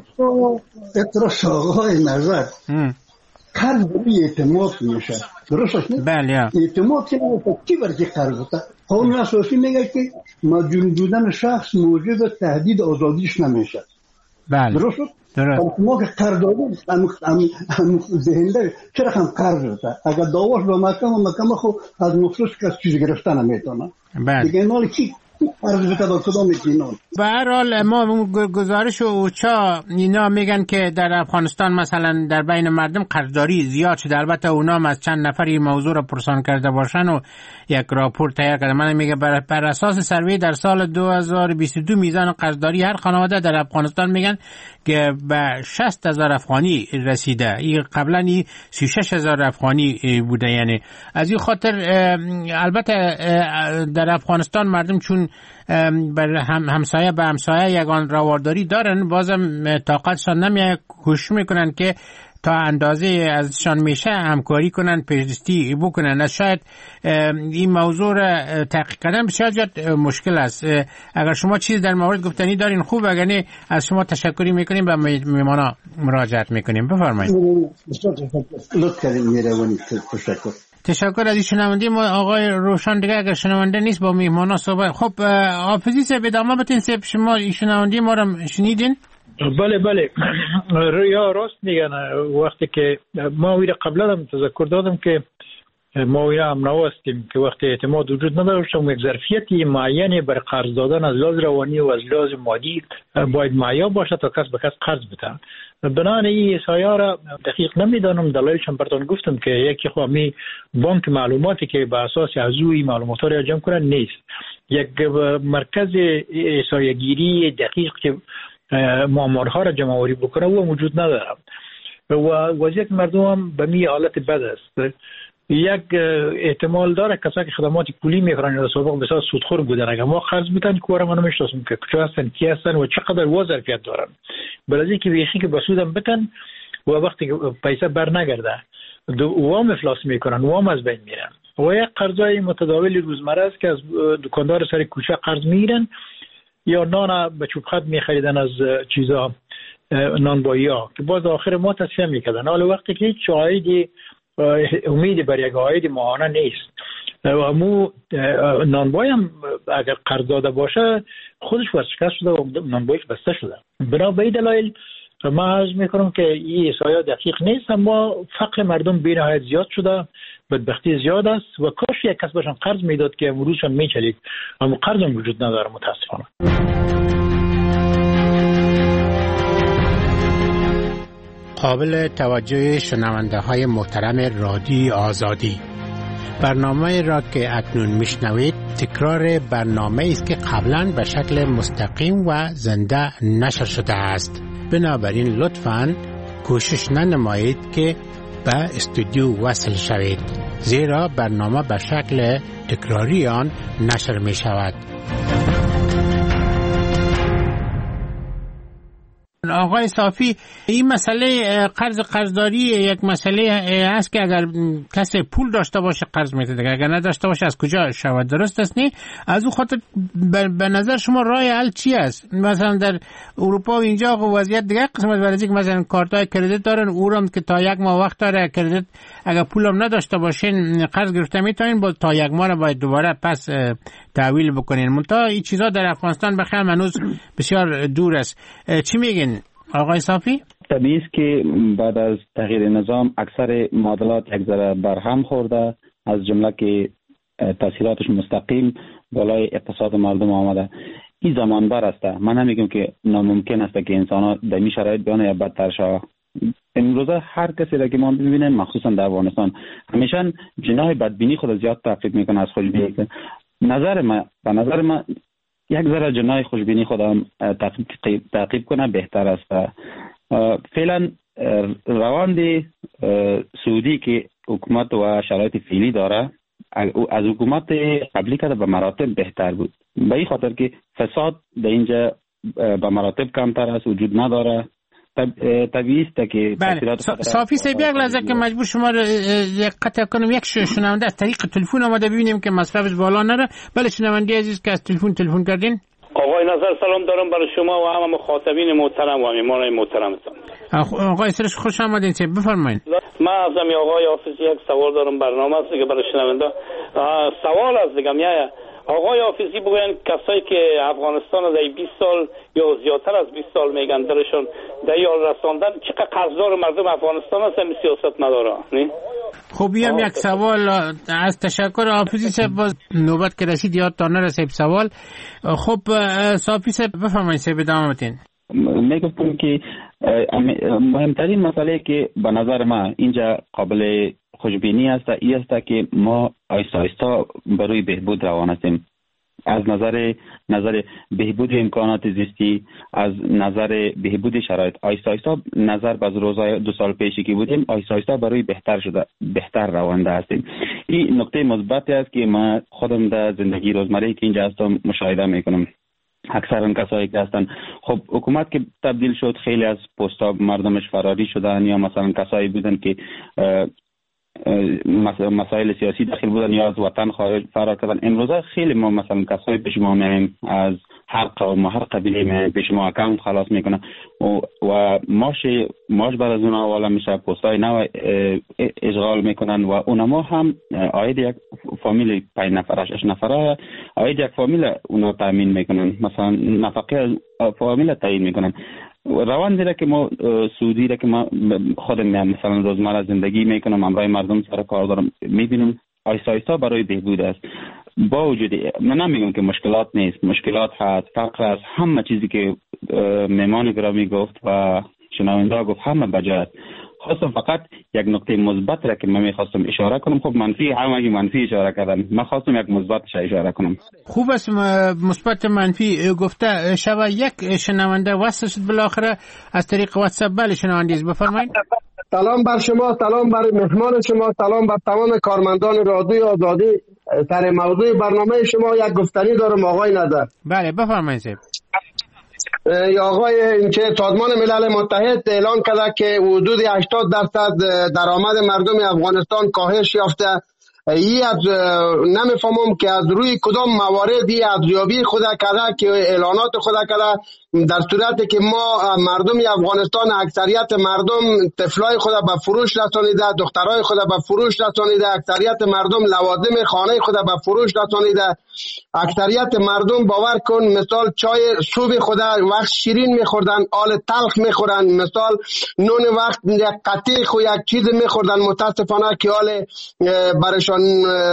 اطراف آقای نظر قرض بری اعتماد میشه، درست نیست؟ بله. اعتماد که نمیشه کی برای قرض بده؟ قانون اساسی میگه که مجنون بودن شخص موجب تهدید آزادیش نمیشه. بله. درست؟ درست. ما که قرض دادیم هم ذهنده چرا هم قرض بده؟ اگر دعواش به محکمه محکمه خو از مخصوص کس چیز گرفتن نمیتونه. بله. دیگه مال کی به هر حال ما گزارش اوچا اینا میگن که در افغانستان مثلا در بین مردم قرضداری زیاد شده. البته اونا هم از چند نفر این موضوع را پرسان کرده باشن و یک راپور تیار کرده. من میگه بر, بر اساس سروی در سال دو هزار و بیست و دو میزان قرضداری هر خانواده در افغانستان میگن که به شصت هزار افغانی رسیده. این قبلا این سی و شش هزار افغانی بوده. یعنی از این خاطر البته در افغانستان مردم چون بر هم همسایه به همسایه یگان روارداری دارن، بازم طاقتشان نمیاد، کوشش میکنن که تا اندازه ازشان میشه همکاری کنن، پیشرفتی بکنن. شاید این موضوع را تحقیق کردن بسیار زیاد مشکل است. اگر شما چیز در مورد گفتنی دارین خوب، اگر نه از شما تشکری میکنیم و میمانا مراجعت میکنیم. بفرمایید. لطف کردین میروانی. تشکر. تشکر از این شنونده ما آقای روشن. دیگه اگر شنونده نیست با میهمانا صحبت. خب حافظی صاحب ادامه بدین. صاحب شما این شنونده ما رو شنیدین؟ بله بله یا راست میگن. وقتی که ما ویره قبلا هم تذکر دادم که ما ویره هم نو هستیم که وقتی اعتماد وجود نداشتم یک ظرفیتی معینی بر قرض دادن از لحاظ روانی و از لحاظ مادی باید معیار باشه تا کس به کس قرض بده. بنابراین این سایه را دقیق نمیدانم. دلایلش هم براتون گفتم که یکی خو می بانک معلوماتی که به اساس ازوی معلومات را جمع کنن نیست. یک مرکز احصایه گیری دقیق که معامله‌ها را جمع آوری بکنه و موجود نداره و وضعیت مردم هم به می حالت بد است. یک احتمال داره کسایی که خدمات پولی میکنن یا سابق بسیار سودخور بودن اگر ما قرض میتن کورا ما نمیشناسیم که کجا هستن کی هستن و چقدر ظرفیت دارن بلکه که بیخی که بسودم بتن و وقتی که پیسه بر نگرده وام افلاس میکنن وام از بین میرن و یک قرضای متداول روزمره است که از دکاندار سر کوچه قرض میگیرن یا نان به چوب خط میخریدن از چیزا نانبایی ها که باز آخر ما تصفیه میکردن حالا وقتی که هیچ عایدی امید بر یک عاید ماهانه نیست و مو نانبایی هم اگر قرض داده باشه خودش ورشکست شده و نانباییش بسته شده بنا به این دلایل ما عرض میکنم که این احصایات دقیق نیست اما فقر مردم بی نهایت زیاد شده بدبختی زیاد است و کاش یک کس باشن قرض میداد که امروزشان میچلید اما قرض هم وجود نداره متاسفانه. قابل توجه شنونده های محترم رادیوی آزادی، برنامه را که اکنون میشنوید تکرار برنامه است که قبلا به شکل مستقیم و زنده نشر شده است. بنابراین لطفاً کوشش ننمایید که به استودیو وصل شوید زیرا برنامه به شکل تکراری آن نشر می شود. آقای صافی، این مسئله قرض قرضداری یک مسئله است که اگر کسی پول داشته باشه قرض میده، اگر نداشته باشه از کجا شود؟ درست است نه؟ از اون خاطر به نظر شما راه حل چی است؟ مثلا در اروپا و اینجا وضعیت دیگه قسمت برای که مثلا کارتای کردیت دارن، اورم که تا یک ماه وقت داره کردیت، اگر پولم نداشته باشین قرض گرفته میتونین با تا یک ماه باید دوباره پس تحویل بکنین. منتها این چیزا در افغانستان بخیر هنوز بسیار دور است. چی میگین آقای صافی؟ طبیعی است که بعد از تغییر نظام اکثر معادلات یک ذره برهم خورده، از جمله که تاثیراتش مستقیم بالای اقتصاد مردم آمده. این زمان بر است. من نمیگم که ناممکن است که انسان‌ها در این شرایط بیان یا بدتر شود. امروزه هر کسی را که ما ببینیم مخصوصا در افغانستان همیشه جناح بدبینی خود زیاد تعقیب میکنه از خوشبینی. نظر ما به نظر ما یک ذره جناح خوشبینی خودم تعقیب تعقیب کنه بهتر است. فعلا روند سعودی که حکومت و شرایط فعلی داره از حکومت قبلی که به مراتب بهتر بود، به این خاطر که فساد در اینجا به مراتب کمتر است، وجود نداره. طبیعی است که بله. صافی صاحب یک لحظه که مجبور شما یک قطع کنم، یک شنونده از طریق تلفن آمده ببینیم که مصرفش بالا نره. بله شنونده عزیز که از تلفن تلفن کردین. آقای نظر سلام دارم برای شما و همه مخاطبین محترم و میهمانان محترمتون. آقای سرش خوش آمدین، چه بفرمایید. من از می آقای حافظی یک سوال دارم، برنامه است که برای شنونده سوال است دیگه. میایه آقای حافظی بگوین کسایی که افغانستان در بیست سال یا زیادتر از بیست سال میگن درشون در یال رساندن، چقدر قرضدار مردم افغانستان هستن سیاست نداره؟ نه خب هم یک سوال از تشکر حافظی صاحب، باز نوبت که رسید یاد تا نرسید سوال. خب صافی صاحب بفرمایید صاحب ادامه بدین. میگفتم که مهمترین مسئله که به نظر من اینجا قابل خوشبینی است این است که ما آیسته آیسته برای بهبود روان هستیم. از نظر نظر بهبود امکانات زیستی، از نظر بهبود شرایط آیسته آیسته نظر به روزای دو سال پیشی که بودیم آیسته آیسته برای بهتر شده بهتر روانده هستیم. این نکته مثبتی است که ما خودم در زندگی روزمره که اینجا هستم مشاهده میکنم. اکثر کسایی که هستن، خب حکومت که تبدیل شد خیلی از پست‌ها مردمش فراری شدن، یا مثلا کسایی بودن که مسائل سیاسی داخل بودن یا از وطن خارج فرار کردن. امروزه خیلی ما مثلا کسایی پیش ما میایم از هر قوم و هر قبیله میایم پیش ما اکانت خلاص میکنن و, و ماش ماش بعد از اونها والا میشه، پستای نو اشغال میکنن و اونها هم عاید یک فامیل پنج نفره شش نفره عاید یک فامیل اونها تامین میکنن، مثلا نفقه فامیل تعیین میکنن. روان دیره که ما سعودی را که ما خودم مثلا روزمره زندگی میکنم، امرای مردم سر کار دارم میبینم آیسته آیسته برای بهبود است. با وجود من نمیگم که مشکلات نیست، مشکلات هست، فقر است، همه چیزی که مهمان گرامی گفت و شنونده گفت همه بجا است. خواستم فقط یک نکته مثبت را که من میخواستم اشاره کنم. خب منفی همه منفی اشاره کردم، من خواستم یک مثبتش اشاره کنم. خوب است مثبت منفی گفته. شب یک شنونده وصل شد بالاخره از طریق واتساپ. بله شنونده بفرمایید. سلام بر شما، سلام بر مهمان شما، سلام بر تمام کارمندان رادیو آزادی. سر موضوع برنامه شما یک گفتنی دارم آقای نظر. بله بفرمایید. آقای اینکه سازمان ملل متحد اعلان کرده که حدود هشتاد درصد درآمد مردم افغانستان کاهش یافته. ای از نمیفهمم که از روی کدام مواردی ارزیابی خود کرده که اعلانات خود کرده، در صورتی که ما مردم افغانستان اکثریت مردم طفلای خود به فروش رسانیده، دخترای خود به فروش رسانیده، اکثریت مردم لوازم خانه خود به فروش رسانیده، اکثریت مردم باور کن مثال چای صبح خود وقت شیرین میخوردن، آل تلخ میخورن، مثال نون وقت یک قطیق و یک چیز میخوردن، متاسفانه که حال برشان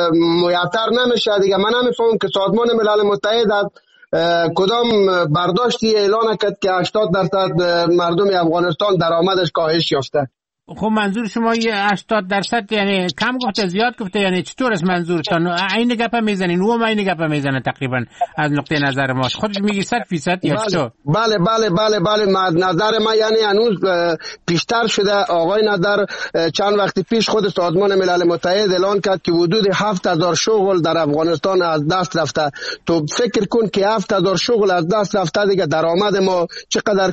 میسر نمیشه دیگه. من نمیفهمم که سازمان ملل متحد از کدام برداشتی اعلان کرد که هشتاد درصد مردم افغانستان درآمدش کاهش یافته. خب منظور شما یه هشتاد درصد یعنی کم گفته زیاد گفته، یعنی چطور است منظورتان؟ این گپ میزنین و ما این گپ میزنه تقریبا از نقطه نظر ما خودش میگی صد فیصد یا چطور؟ بله بله بله بله نظر ما یعنی هنوز پیشتر شده. آقای نظر چند وقت پیش خود سازمان ملل متحد اعلان کرد که حدود هفت هزار شغل در افغانستان از دست رفته. تو فکر کن که هفت هزار شغل از دست رفته دیگه درآمد ما چقدر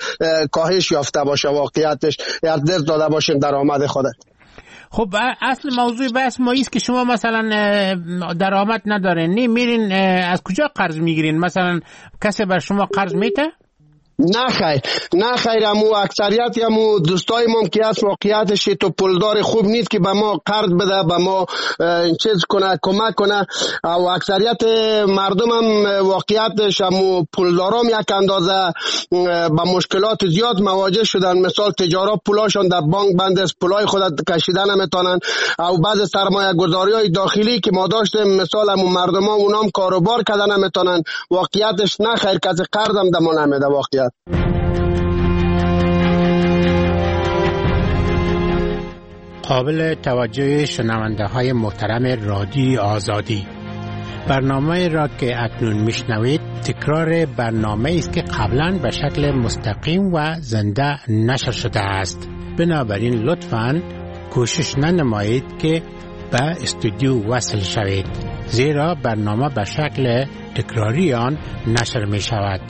کاهش یافته باشه واقعیتش، از دست داده باشیم درآمد خود. خب اصل موضوع بحث ما است که شما مثلا درآمد ندارین، نه میرین از کجا قرض میگیرین؟ مثلا کسی بر شما قرض میده؟ نه خیر نه خیر امو اکثریت امو دوستای ما که از واقعیتش تو پولدار خوب نیست که به ما قرض بده، به ما چیز کنه، کمک کنه. و اکثریت مردم هم واقعیتش امو پولدارام یک اندازه با مشکلات زیاد مواجه شدن. مثال تجارت پولاشون در بانک بند است، پولای خود کشیدن نمیتونن. او بعض سرمایه گذاری های داخلی که ما داشتیم مثال امو مردم ها اونام کاروبار کردن نمیتونن. واقعیتش نه خیر کسی قرض هم دمون نمیده. واقعیت قابل توجه شنونده های محترم رادیو آزادی، برنامه را که اکنون میشنوید تکرار برنامه است که قبلا به شکل مستقیم و زنده نشر شده است. بنابراین لطفاً کوشش ننمایید که به استودیو وصل شوید، زیرا برنامه به شکل تکراری آن نشر می شود.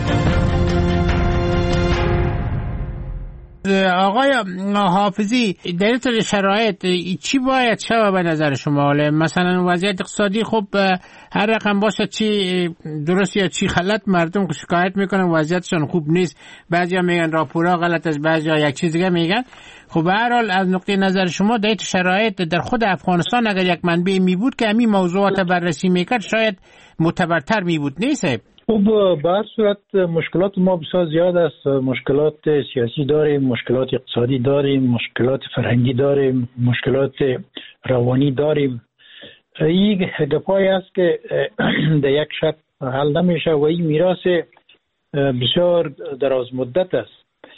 آقای حافظی، در این شرایط چی باید شود به نظر شما؟ مثلا وضعیت اقتصادی خب هر رقم باشه، چی درست یا چی غلط، مردم شکایت میکنن وضعیتشون خوب نیست، بعضیا میگن راپورا غلط است، بعضیا یک چیز دیگه میگن. خب به هر حال از نقطه نظر شما در این شرایط در خود افغانستان اگر یک منبع می بود که همین موضوعات بررسی میکرد شاید معتبرتر می بود، نیست؟ خب به هر صورت مشکلات ما بسیار زیاد است. مشکلات سیاسی داریم، مشکلات اقتصادی داریم، مشکلات فرهنگی داریم، مشکلات روانی داریم. این گپایی است که در یک شب حل نمیشه و این میراث بسیار دراز مدت است.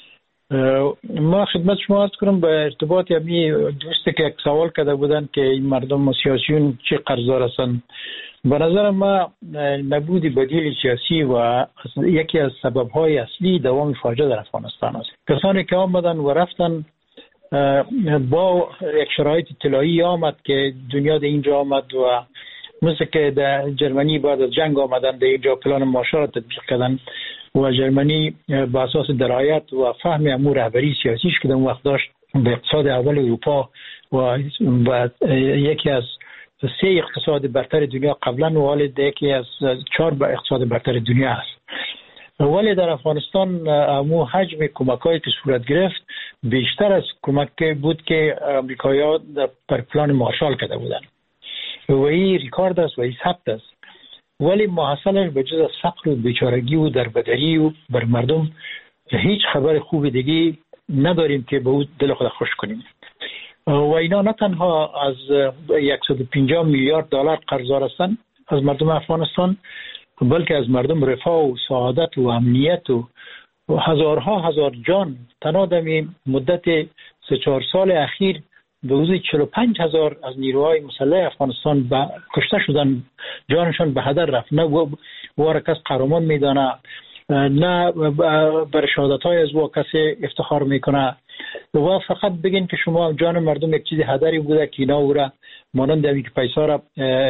ما خدمت شما عرض کنم به ارتباط همین دوستی که یک سوال کرده بودن که این مردم و سیاسیون چه قرضدار هستند. به نظر ما نبود بدیل سیاسی و یکی از سبب‌های اصلی دوام فاجعه در افغانستان است. کسانی که آمدن و رفتن با یک شرایط طلایی آمد که دنیا در اینجا آمد و مثل که در جرمنی بعد از جنگ آمدن در اینجا پلان مارشال را تطبیق کردن و جرمنی به اساس درایت و فهم امور رهبری سیاسیش که در اون وقت داشت به اقتصاد اول اروپا و یکی از سه اقتصاد برتر دنیا قبلا و حال یکی از چهار اقتصاد برتر دنیا است. ولی در افغانستان امو حجم کمک‌هایی که صورت گرفت بیشتر از کمک بود که امریکایی‌ها در پلان مارشال کرده بودند و این ریکارد است و این ثبت است. ولی محصلش به جز از فقر و بیچارگی و دربدری و بر مردم هیچ خبر خوب دیگه نداریم که به او دل خود خوش کنیم. و اینا نه تنها از صد و پنجاه میلیارد دلار قرضدار هستند از مردم افغانستان، بلکه از مردم رفاه و سعادت و امنیت و هزارها هزار جان تنها در مدت سه چهار سال اخیر به حدود چهل و پنج هزار از نیروهای مسلح افغانستان کشته شدن، جانشان به هدر رفت. نه واره کس قهرمان میدانه، نه بر شهادت‌های از او کسی افتخار میکنه. و فقط بگین که شما جان مردم یک چیز هدری بوده که اینا او را مانند دوی که پیسا را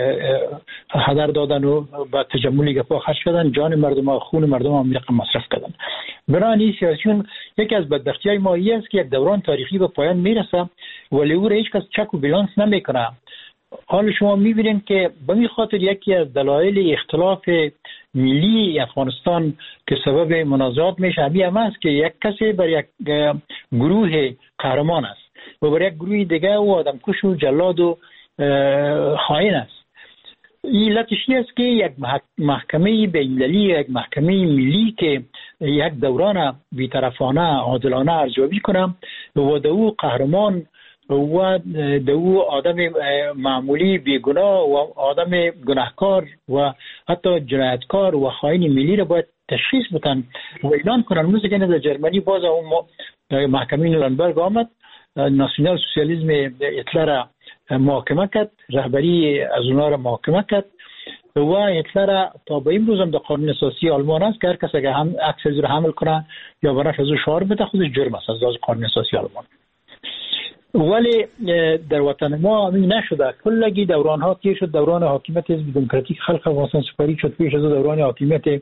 هدر دادن و با تجملی گپا خرج کردن، جان مردم و خون مردم هم یک مصرف کردن. بنابراین سیاسیون یکی از بدبختی های ما است که یک دوران تاریخی به پایان میرسه ولی او را هیچ کس چک و بیلانس نمیکنه. حال شما میبینید که به می خاطر یکی از دلایل اختلاف ملی افغانستان که سبب منازعات میشه همین هم است که یک کسی بر یک گروه قهرمان است و بر یک گروه دیگه و آدمکش و جلاد و خائن است. این علتش است که یک محکمه بین‌المللی، یک محکمه ملی که یک دوران بی‌طرفانه عادلانه ارزیابی کنه و دو قهرمان و دو آدم معمولی بیگناه و آدم گناهکار و حتی جنایتکار و خائن ملی را باید تشخیص بدن و اعلان کنن. مثل که در جرمنی باز اون محکمه نورنبرگ آمد، ناسیونال سوسیالیسم هیتلر را محاکمه کرد، رهبری از اونها را محاکمه کرد و هیتلر تا به امروز هم در قانون اساسی آلمان است که هر کس اگر هم عکس از حمل کنه یا برای از شعار بده خودش جرم است از قانون اساسی آلمان. ولی در وطن ما همین نشده. کلگی دوران ها طی شد، دوران حاکمیت حزب دموکراتیک خلق افغانستان سپری شد، پیش از او دوران حاکمیت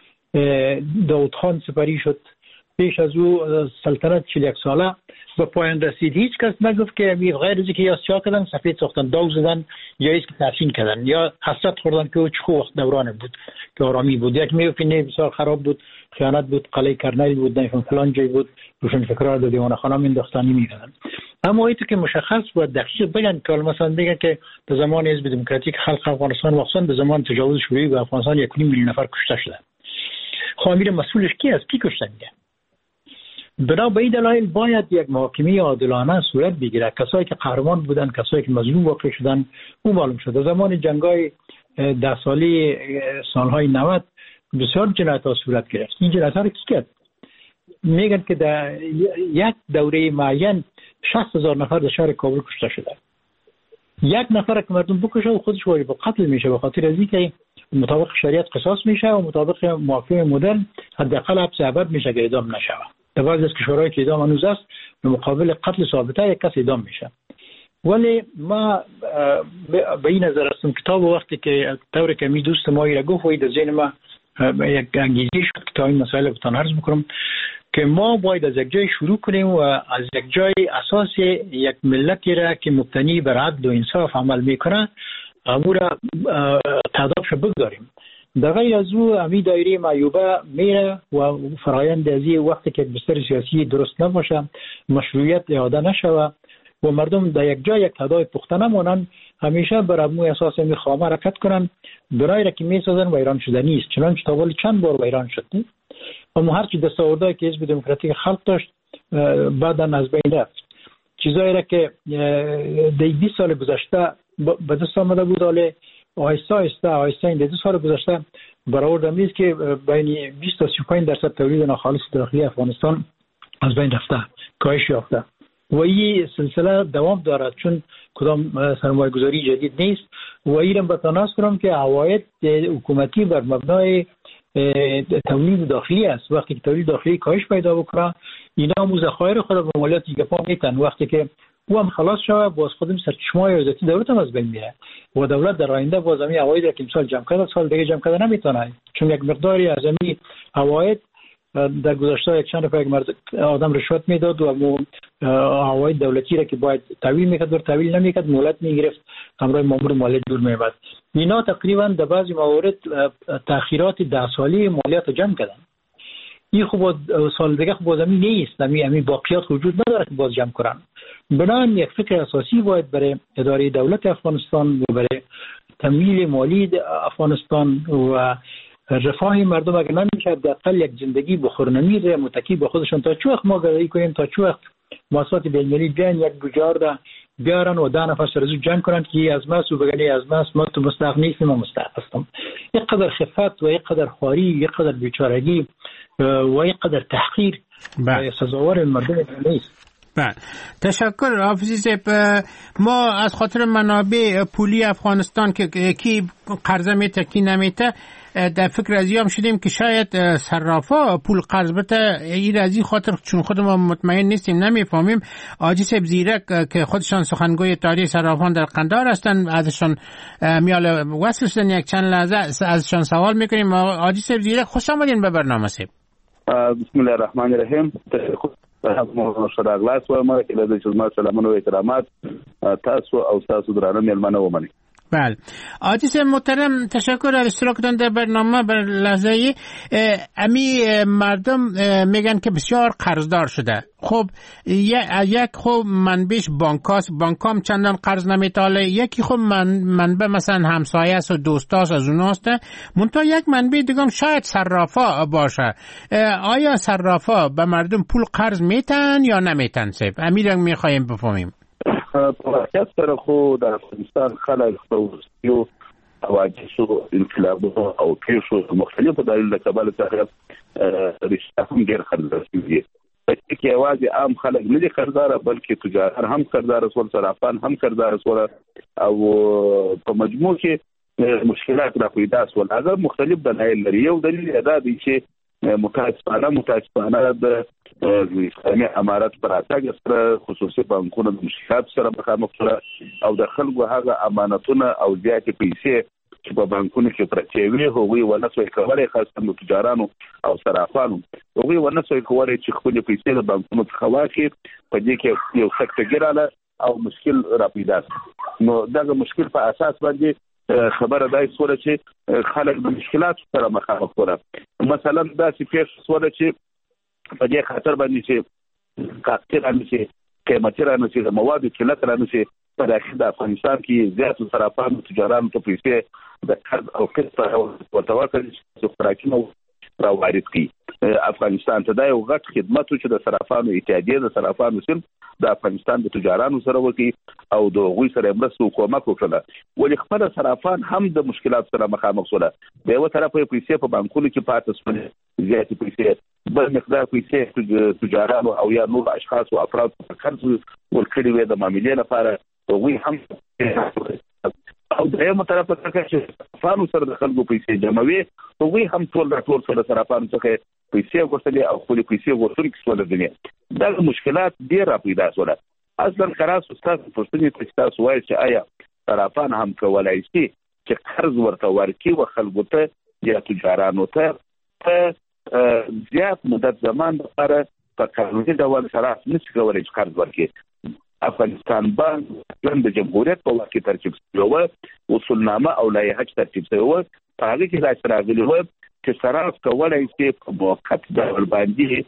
داود خان سپری شد، پیش از او سلطنت چهل و یک ساله به پایان رسید. هیچ کس نگفت که غیر از اینکه یا سیاه کردن، سفید ساختن، داغ زدن یا ایست که تحسین کردن یا حسرت خوردن که او چه وقت دوران بود که آرامی بود. یک میگفت نه بسیار خراب بود، خیانت بود، قلعه کرنل بود، نه فلان جای بود، روشن فکرها در دیوان خانه مینداختن می‌کردن. اما ایت که مشخص بود دقیق بگن که مثلا بگن که در زمان حزب دموکراتیک خلق افغانستان واقعا در زمان تجاوز شوروی به افغانستان یک میلیون نفر کشته شدن. خامیر مسئولش کی است؟ کی کشته میگه؟ بنا به این دلایل باید یک محاکمه عادلانه صورت بگیره. کسایی که قهرمان بودن، کسایی که مظلوم واقع شدن او معلوم شد. در زمان جنگ‌های ده سالی سالهای نود بسیار جنایت‌ها صورت گرفت. این جنایت‌ها رو کی کرد؟ میگن که در یک دوره معین شصت هزار نفر در شهر کابل کشته شده. یک نفر که مردم بکشه و خودش واجب قتل میشه به خاطر از اینکه مطابق شریعت قصاص میشه و مطابق محاکمه مدرن حداقل حبس ابد میشه که اعدام نشه. در بعضی از کشورهای که اعدام هنوز است به مقابل قتل ثابته یک کس اعدام میشه. ولی ما به این نظر هستم کتاب وقتی که طور که می دوست ما را گفت و در ذهن ما یک انگیزه شد که تا این مسائل بتان عرض بکنم که ما باید از یک جای شروع کنیم و از یک جای اساس یک ملتی را که مبتنی بر عدل و انصاف عمل میکنه امور تعدادش بگذاریم. در غیر از او امی دایره معیوبه میره و فرایند ازی وقتی که بستر سیاسی درست نباشه، مشروعیت اعاده نشوه و مردم در یک جای یک تعداد پخته نمونن، همیشه بر امو اساس می خامه حرکت کنن. برای را که میسازن ویران شده نیست، چنانچه تا ولی چند بار ویران شد. اما هر چی دستاوردهایی که حزب دموکراتیک خلق داشت بعداً از بین رفت. چیزایی را که در بیست سال گذشته به دست آمده بود، حالا آهسته آهسته آهسته این دو سال گذشته برآورده میست که بین بیست تا سی و پنج درصد تولید ناخالص داخلی افغانستان از بین رفته، کاهش یافته و این سلسله دوام دارد چون کدام سرمایه گذاری جدید نیست. و این به تناس کنم که عواید حکومتی بر مبنای تولید داخلی است. وقتی که تولید داخلی کاهش پیدا بکنه اینا مزخایر خود به مالیات دیگه پا میتن. وقتی که او هم خلاص شوه باز خودم سرچشمه‌های ذاتی دولت هم از بین میره و دولت در آینده باز همین عواید که امسال جمع کرده سال دیگه جمع کرده نمیتونه، چون یک مقداری از همین عواید در گذشته یک چند نفر مرد آدم رشوت میداد و عواید دولتی را که باید تحویل میکرد و تحویل نمیکرد مهلت میگرفت، همراه مامور مالیات دور میبرد. اینا تقریبا در بعضی موارد تأخیرات ده سالی مالیات جمع کردن. این خوب سال دیگه خوب زمین نیست، همین همین باقیات وجود نداره که باز جمع کنن. بنابراین یک فکر اساسی باید برای اداره دولت افغانستان و برای تمویل مالی افغانستان و رفاه مردم اگر نمیشه حداقل یک زندگی بخورنمیر متکی به خودشون تا چه وقت ما گرایی کنیم، تا چه وقت مؤسسات بین‌المللی بیان یک بجار بیارن و ده نفر سرزو جنگ کنن که از ماست و بگلی از ماست ما تو مستحق نیستیم و مستحق هستم. یک قدر خفت و یک قدر خواری، یک قدر بیچارگی و یک قدر تحقیر سزاوار مردم نیست. بله تشکر حافظی صاحب. ما از خاطر منابع پولی افغانستان که کی قرضه میته کی نمیته در فکر از هم شدیم که شاید صرافا پول قرض بده، این از این خاطر چون خودمون مطمئن نیستیم نمیفهمیم. حاجی صاحب زیرک که خودشان سخنگوی اتحادیه صرافان در قندهار هستند، ازشان میال وصل شدن یک چند لحظه ازشان سوال میکنیم. حاجی صاحب زیرک خوش آمدین به برنامه صاحب. بسم الله الرحمن الرحیم. شهر اغلاس و ما که د جماعت سلامونه و احترامات تاسو او تاسو درانه ملمنه ومني. بله حاجی صاحب محترم، تشکر از اشتراکتان در برنامه. بر لحظه ای امی مردم میگن که بسیار قرضدار شده. خب یک خب منبعش بانکاست، بانکام چندان قرض نمیتاله، یکی خب من منبع مثلا همسایه است و دوستاست از اوناست، منتها یک منبع دیگه شاید صرافا باشه. آیا صرافا به مردم پول قرض میتن یا نمیتن صاحب؟ امیرنگ میخوایم بفهمیم. په واقعیت سره خو د افغانستان خلک په وروستیو حوادثو انقلابونو او پیښو مختلفو دلایلو له کبله څخه رښتیا هم ډېر قرضدار شوي دي. په کې یوازې عام خلک نه دي قرضداره، بلکې تجار هم قرضدار شول، صرافان هم قرضدار شول، او په مجموع کې مشکلات را پیدا شول. هغه مختلف دلایل لري. یو دلیل دا دی چې متاسفانه متاسفانه د اسلامي امارات پر اساس سره خصوصي بانکونو د مشکلات سره مخامخ شول او د خلکو هغه امانتونه او زیاتې پیسې چې په بانکونو کې پرتې وي هغوی ونه سوی کولای، خاصه د تجارانو او صرافانو هغوی ونه سوی کولای چې خپل پیسې د بانکونو څخه واخلي. په دې کې یو سکته ګراله او مشکل را پیدا شو. نو دغه مشکل په اساس باندې خبره دای سوره چې خلک د مشکلات سره مخامخ شول. مثلا دا چې پیښ سوره چې په دې خاطر باندې چې کاستر انسي قیمتي رانسي د موادو قلت رانسي په داخل د افغانستان کې زیاتو صرافانو تجارانو ته پیسې د قرض او قسط ورته ورکړي چې خوراکونه راوارد کړي افغانستان ته. دا یو غټ خدمت چې د صرافانو اتحادیه د صرافانو سره د افغانستان د تجارانو سره وکړي او د غوي سره مرسته کومک وکړه. ولې خپل صرافان هم د مشکلات سره مخامخ شول. د یو طرف پیسې په بانکونو کې پاتې شول، زیاتې پیسې، بل مقدار پیسې تجارانو او یا نور اشخاص او افراد په قرض ورکړي وي د معاملې لپاره. غوي هم او د یو طرف څخه چې صرافانو سره د خلکو پیسې جمعوي، غوي هم ټول راټول سره صرافانو څخه پیسې غوښتلې او خپل پیسې غوښتونکي شول. دنیا دا مشکلات ډېر را پیدا شول. اصلا خلاص استاد پوښتنه کوي تاسو وایي چې آیا صرافان هم کولای شي چې قرض ورته ورکړي و خلکو ته یا تجارانو ته په زیات مدت زمان لپاره په قانوني ډول صراف نشي کولای چې قرض ورکړي. افغانستان بانک د جمهوریت په وخت کې ترتیب شوی و، اصولنامه او لایحه ترتیب شوی و، په هغه کې دا راغلي و چې صراف کولای شي په موقت ډول باندې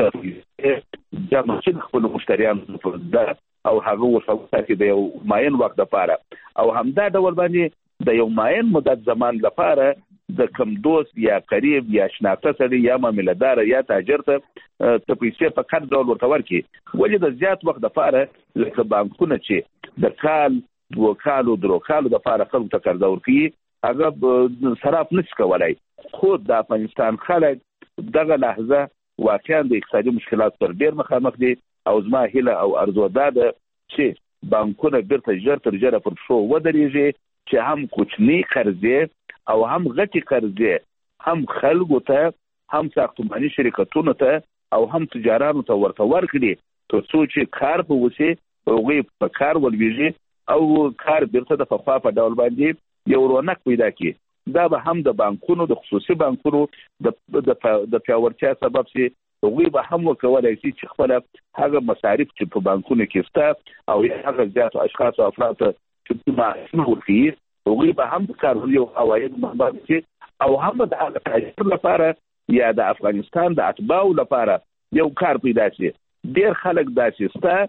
جمع شي خپل مشتریانو ته او هغه ورسره د یو معین وخت لپاره او همدا ډول باندې د یو معین مدت زمان لپاره د کم دوست یا قریب یا شناخته سره یا معاملهدار یا تاجر ته ته پیسې په کټ ډول ورته ورکړي. ولې د زیات وخت لپاره لکه بانکونه چې د کال دوه کالو درو کالو لپاره خلکو ته قرض ورکړي هغه صراف نشي کولای. خو د افغانستان خلک دغه لحظه واقعا د اقتصادي مشکلات پر ډیر مخامخ دي او زما هیله او ارزو ده چې بانکونه بیرته ژر تر ژره پر شو ودرېږي چې هم کوچني قرضې او هم غټي قرضې هم خلکو ته هم ساختماني شرکتونو ته او هم تجارانو ته ورته ورکړي تر څو چې کار په وسی هغوی په کار ولویږي او کار بیرته د پخوا په ډول باندې یو رونق پیدا کړي. دا به هم د بانکونو د خصوصي بانکونو د د پیاوړتیا سبب شي. هغوی به هم وکولای شي چې خپل هغه مصارف چې په بانکونو کې شته او هغه زیاتو اشخاص او افراد چې معاشونه ورکړي هغوی به هم د کارونې او عواید منبع شي او هم د هغه تاجر لپاره یا د افغانستان د اتباعو لپاره یو کار پیدا شي. ډېر خلک داسې شته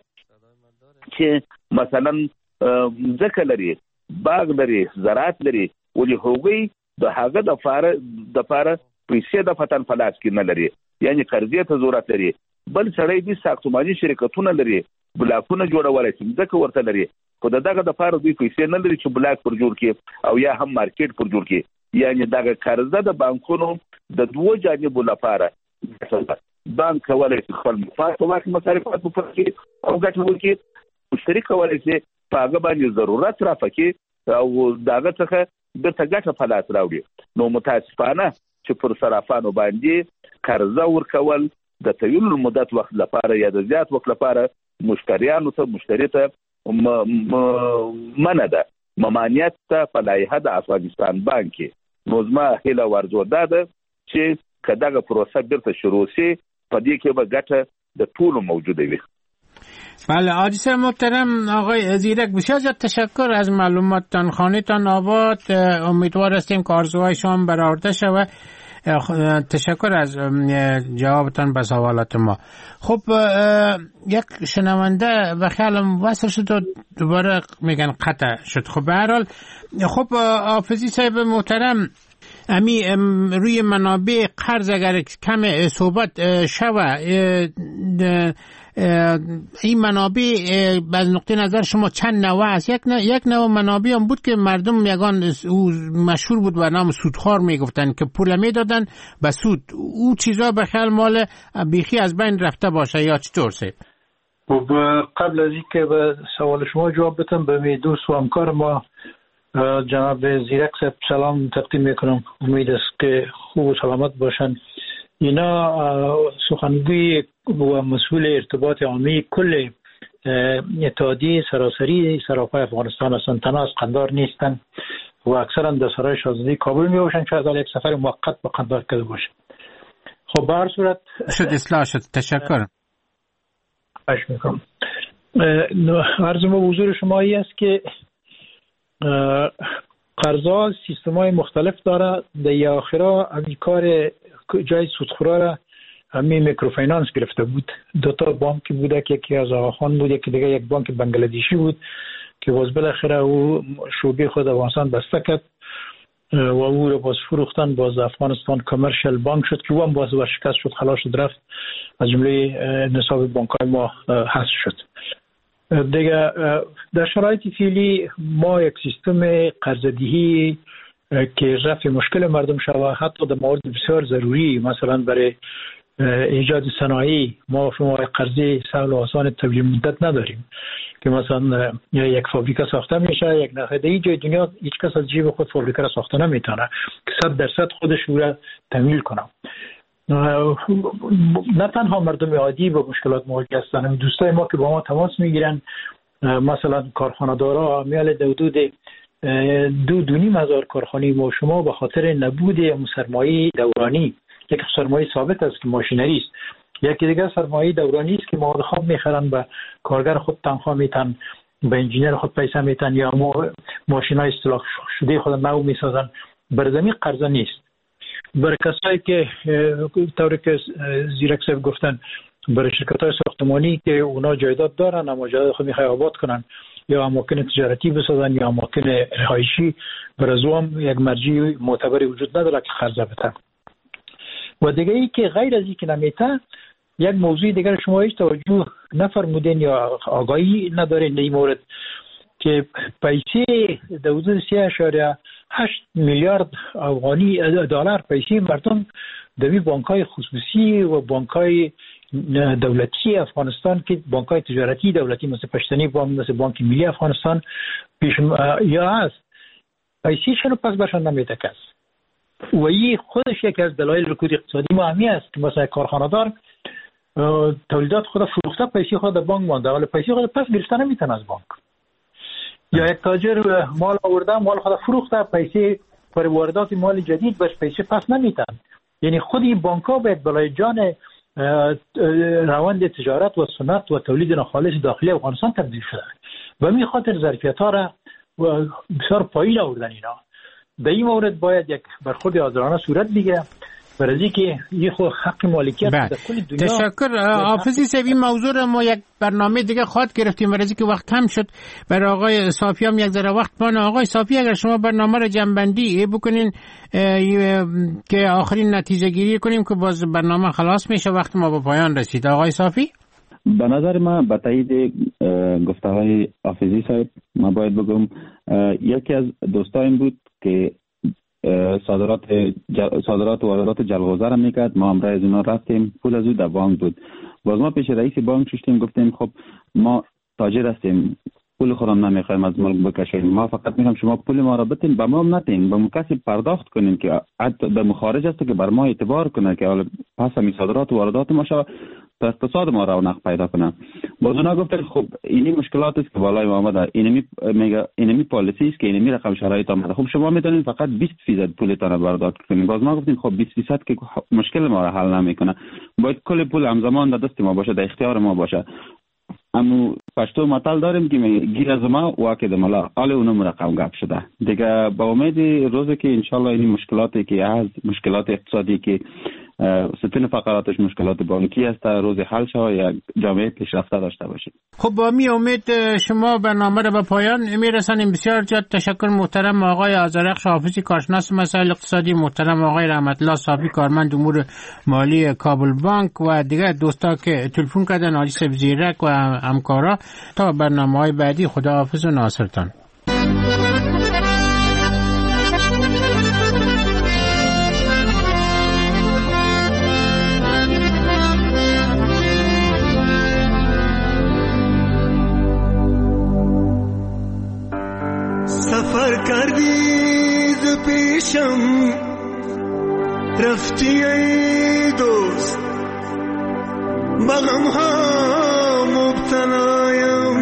چې مثلا ځمکه لري، باغ لري، زراعت لري، ولې هغوی د هغه د لپاره د لپاره پیسې د فتن په لاس کې نه لري، یعنی قرضې ته ضرورت لري. بل سړی دې ساختماني شرکتونه لري، بلاکونه جوړولای شي، ځکه ورته لري، خو دغه د لپاره دوی پیسې نه لري چې بلاک پر جوړ کړي او یا هم مارکیټ پر جوړ کړي. یعنی دغه قرضه د بانکونو د دوه جانبو لپاره بانک کولای شي خپل مفاد په واقع مصارفات په پرې او ګټه وکړي، مشتري کولای شي په هغه باندې ضرورت رافقي او دغه څخه بیرته ګټه په لاس راوړي. نو متاسفانه چې پر صرافانو باندې قرضه ورکول د طویل المدت وخت لپاره یا د زیات وخت لپاره مشتریانو ته مشتری ته منع ده، ممانعت ته په لایحه د افغانستان بانک کې. نو زما هیله ورزوده ده چې که دغه پروسه بیرته شروع شي په دې کې به ګټه د ټولو موجوده وي. بله عاجز محترم آقای زیرک، بسیار زیاد تشکر از معلوماتتان. خانه‌تان آباد، امیدوار هستیم که آرزوهای شما برآورده شود. تشکر از جوابتان به سوالات ما. خب یک شنونده و خیالم وصل شد و دوباره میگن قطع شد. خب به هر حال خب حافظی صاحب محترم، امی روی منابع قرض اگر کم صحبت شوه، این منابع از نقطه نظر شما چند نوع است؟ یک نوع, یک نوع منابع هم بود که مردم یگان او مشهور بود و نام سودخوار میگفتن که پول میدادن به سود. او چیزا به خیال مال بیخی از بین رفته باشه یا چطور سه؟ خب قبل از اینکه به سوال شما جواب بدم به می دوست و همکار ما جناب زیرک صاحب سلام تقدیم میکنم. امید است که خوب و سلامت باشن. اینا سخنگوی و مسئول ارتباط عامی کل اتحادیه سراسری سراپای افغانستان هستند، تنها از قندار نیستند و اکثرا در سرای شاهزاده کابل می باشند، شاید یک سفر موقت به قندار کرده باشند. خب به هر صورت شد اصلاح شد. تشکر. خواهش میکنم. عرض ما حضور شما ای است که قرضا سیستم‌های مختلف داره. در آخرا همین کار جای سودخورا را همین میکروفینانس گرفته بود. دو تا بانک بوده که یکی از آخان بود، یکی دیگه یک بانک بنگلادیشی بود که باز بالاخره او شعبه خود افغانستان بسته کرد و او رو باز فروختن. باز افغانستان کامرشل بانک شد که او هم باز ورشکست شد، خلاص شد، رفت از جمله نصاب بانک‌های ما حذف شد. دیگه در شرایط فعلی ما یک سیستم قرض‌دهی که رفع مشکل مردم شود، حتی در موارد بسیار ضروری، مثلا برای ایجاد صنایع ما شما قرضه سهل و آسان طویل مدت نداریم که مثلا یک فابریکه ساخته میشه، یک نفر در جای دنیا هیچ کس از جیب خود فابریکه را ساخته نمیتونه که صد درصد خودش رو را تمویل کنه. نه تنها مردم عادی با مشکلات مواجه هستند، دوستای ما که با ما تماس میگیرن، مثلا کارخانه‌دارا میال حدود دو دو نیم هزار کارخانه ما شما به خاطر نبود سرمایه دورانی، یک سرمایه ثابت است که ماشینری است، یکی دیگه سرمایه دورانی است که مواد خام میخرن، به کارگر خود تنخواه میتن، به انجینیر خود پیسه میتن یا ماشینای اصلاح شده خود نو میسازن. بر زمین قرضه نیست. برای کسایی که طوری که زیرک صاحب گفتن برای شرکت‌های ساختمانی که اونا جایداد دارن اما جایداد خود میخوای آباد کنن یا اماکن تجارتی بسازن یا اماکن رهایشی، برای هم یک مرجع معتبری وجود نداره که قرضه بده. و دیگه ای که غیر از این که نمیته، یک موضوع دیگر شما هیچ توجه نفرمودین یا آگاهی ندارین این مورد که پیسه در حدود سه اشاریه هشت میلیارد افغانی دلار پیسه مردم در بانک‌های خصوصی و بانک‌های دولتی افغانستان که بانک‌های تجارتی دولتی مثل پشتنی بانک، مثل بانک ملی افغانستان پیش یا هست، پیسه چرا پس برشان نمیده کس؟ و این خودش یکی از دلایل رکود اقتصادی ما همی است که مثلا کارخانه دار تولیدات خود فروخته، پیسه خود در بانک مانده ولی پیسه خود پس گرفته نمیتونه از بانک. یا یک تاجر مال آورده، مال خود فروخته، پیسه پر واردات مال جدید بهش پیسه پس نمیتن. یعنی خود این بانک ها باید برای جان روند تجارت و صنعت و تولید ناخالص داخلی افغانستان تبدیل شده و می خاطر ظرفیت ها را بسیار پایین آوردن. اینا در این مورد باید یک برخورد آزادانه صورت بگیره برای اینکه یه خود حق مالکیت در کل دنیا. تشکر حافظی صاحب. این موضوع را ما یک برنامه دیگه خواهد گرفتیم برای اینکه وقت کم شد. برای آقای صافی هم یک ذره وقت پانه. آقای صافی اگر شما برنامه را جنبندی بکنین که آخرین نتیجه گیری کنیم که باز برنامه خلاص میشه، وقت ما به پایان رسید. آقای صافی به نظر من به تایید گفته های حافظی صاحب ما باید بگم یکی از دوستایم بود که صادرات صادرات و واردات جلغوزه را میکرد، ما همراه از اینا رفتیم، پول از او در بانک بود. باز ما پیش رئیس بانک شدیم گفتیم خب ما تاجر هستیم، پول خودم نمیخوایم از ملک بکشیم. ما فقط میگم شما پول ما را بتین، به ما هم نتین، به کسی پرداخت کنین که حتی به مخارج است که بر ما اعتبار کنه که حالا پس همی صادرات و واردات ما شود تا اقتصاد ما رونق پیدا کنه. باز اونا گفتن خب اینی مشکلات است که بالای ما آمده، اینمی میگه اینمی پالیسی است که اینمی رقم شرایط آمده. خب شما میتونین فقط بیست فیصد پولتون را برداشت کنین. باز ما گفتیم خب بیست فیصد که مشکل ما را حل نمیکنه، باید کل پول همزمان در دست ما باشه، در اختیار ما باشه. امو پشتو متل داریم که میگه گیر از ما واکد ملا، حال اونم رقم گپ شده دیگه. با امید روزی که انشالله این مشکلاتی که از مشکلات اقتصادی که ستون فقراتش مشکلات بانکی است روز حل شود، یک جامعه پیشرفته داشته باشیم. خب با می امید شما برنامه را به پایان میرسانیم. بسیار زیاد تشکر محترم آقای آذرخش حافظی، کارشناس مسائل اقتصادی، محترم آقای رحمت الله صافی، کارمند امور مالی کابل بانک و دیگر دوستا که تلفن کردن، علی سبزیرک و همکارا. تا برنامه‌های بعدی خداحافظ و ناصرتان. سفر کردی ز پیشم رفتی ای دوست، بغم ها مبتلایم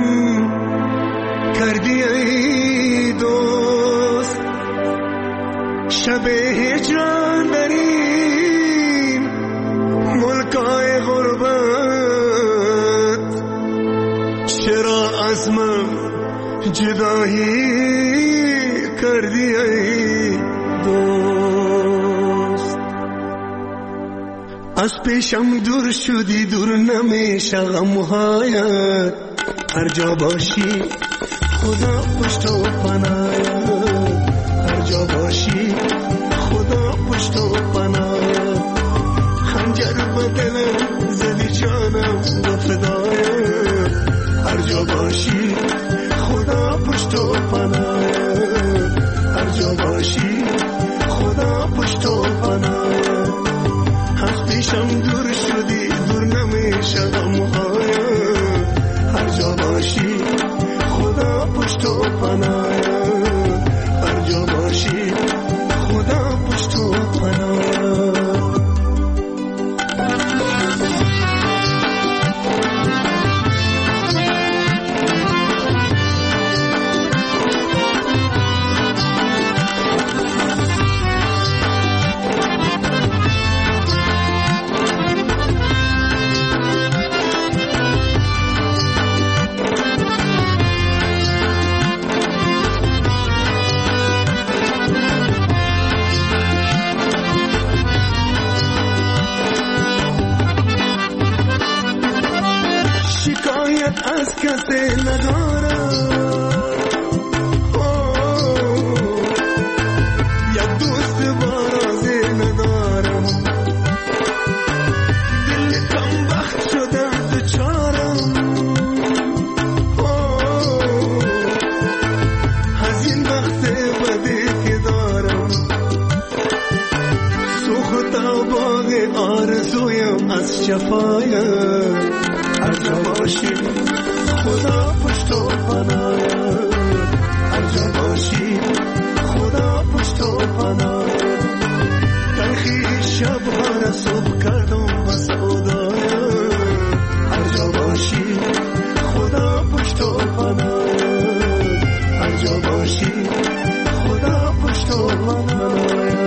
کردی ای دوست. شب هجران در این ملکای غربت، چرا از من جدایی کردی ای دوست. از پیشم دور شدی، دور نمیشه غمهایت، هر جا باشی خدا پشت و پناهت، هر جا باشی خدا پشت و پناهت. خنجر به دلم زدی جانم و فدایت، هر جا باشی خدا پشت و پناهت، هر جا باشی خدا پشت و پناهت. از پیشم دور شدی، دور نمیشه غمهایت، هر جا باشی خدا پشت و پناهت، هر جا باشی خدا پشت و پناهت. از کسی ندارم، یک دوست بارازی ندارم، دل کم وقت شدم دچارم، از این وقت بدی که دارم. سوخت باغ آرزویم از شفایت، هر جا باشی خدا پشت و پناهت، هر جا باشی خدا پشت و پناهت. تلخی شبها را صبح کردم و سعودایت، هر جا باشی خدا پشت و پناهت، هر جا باشی خدا پشت و پناهت.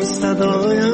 صدای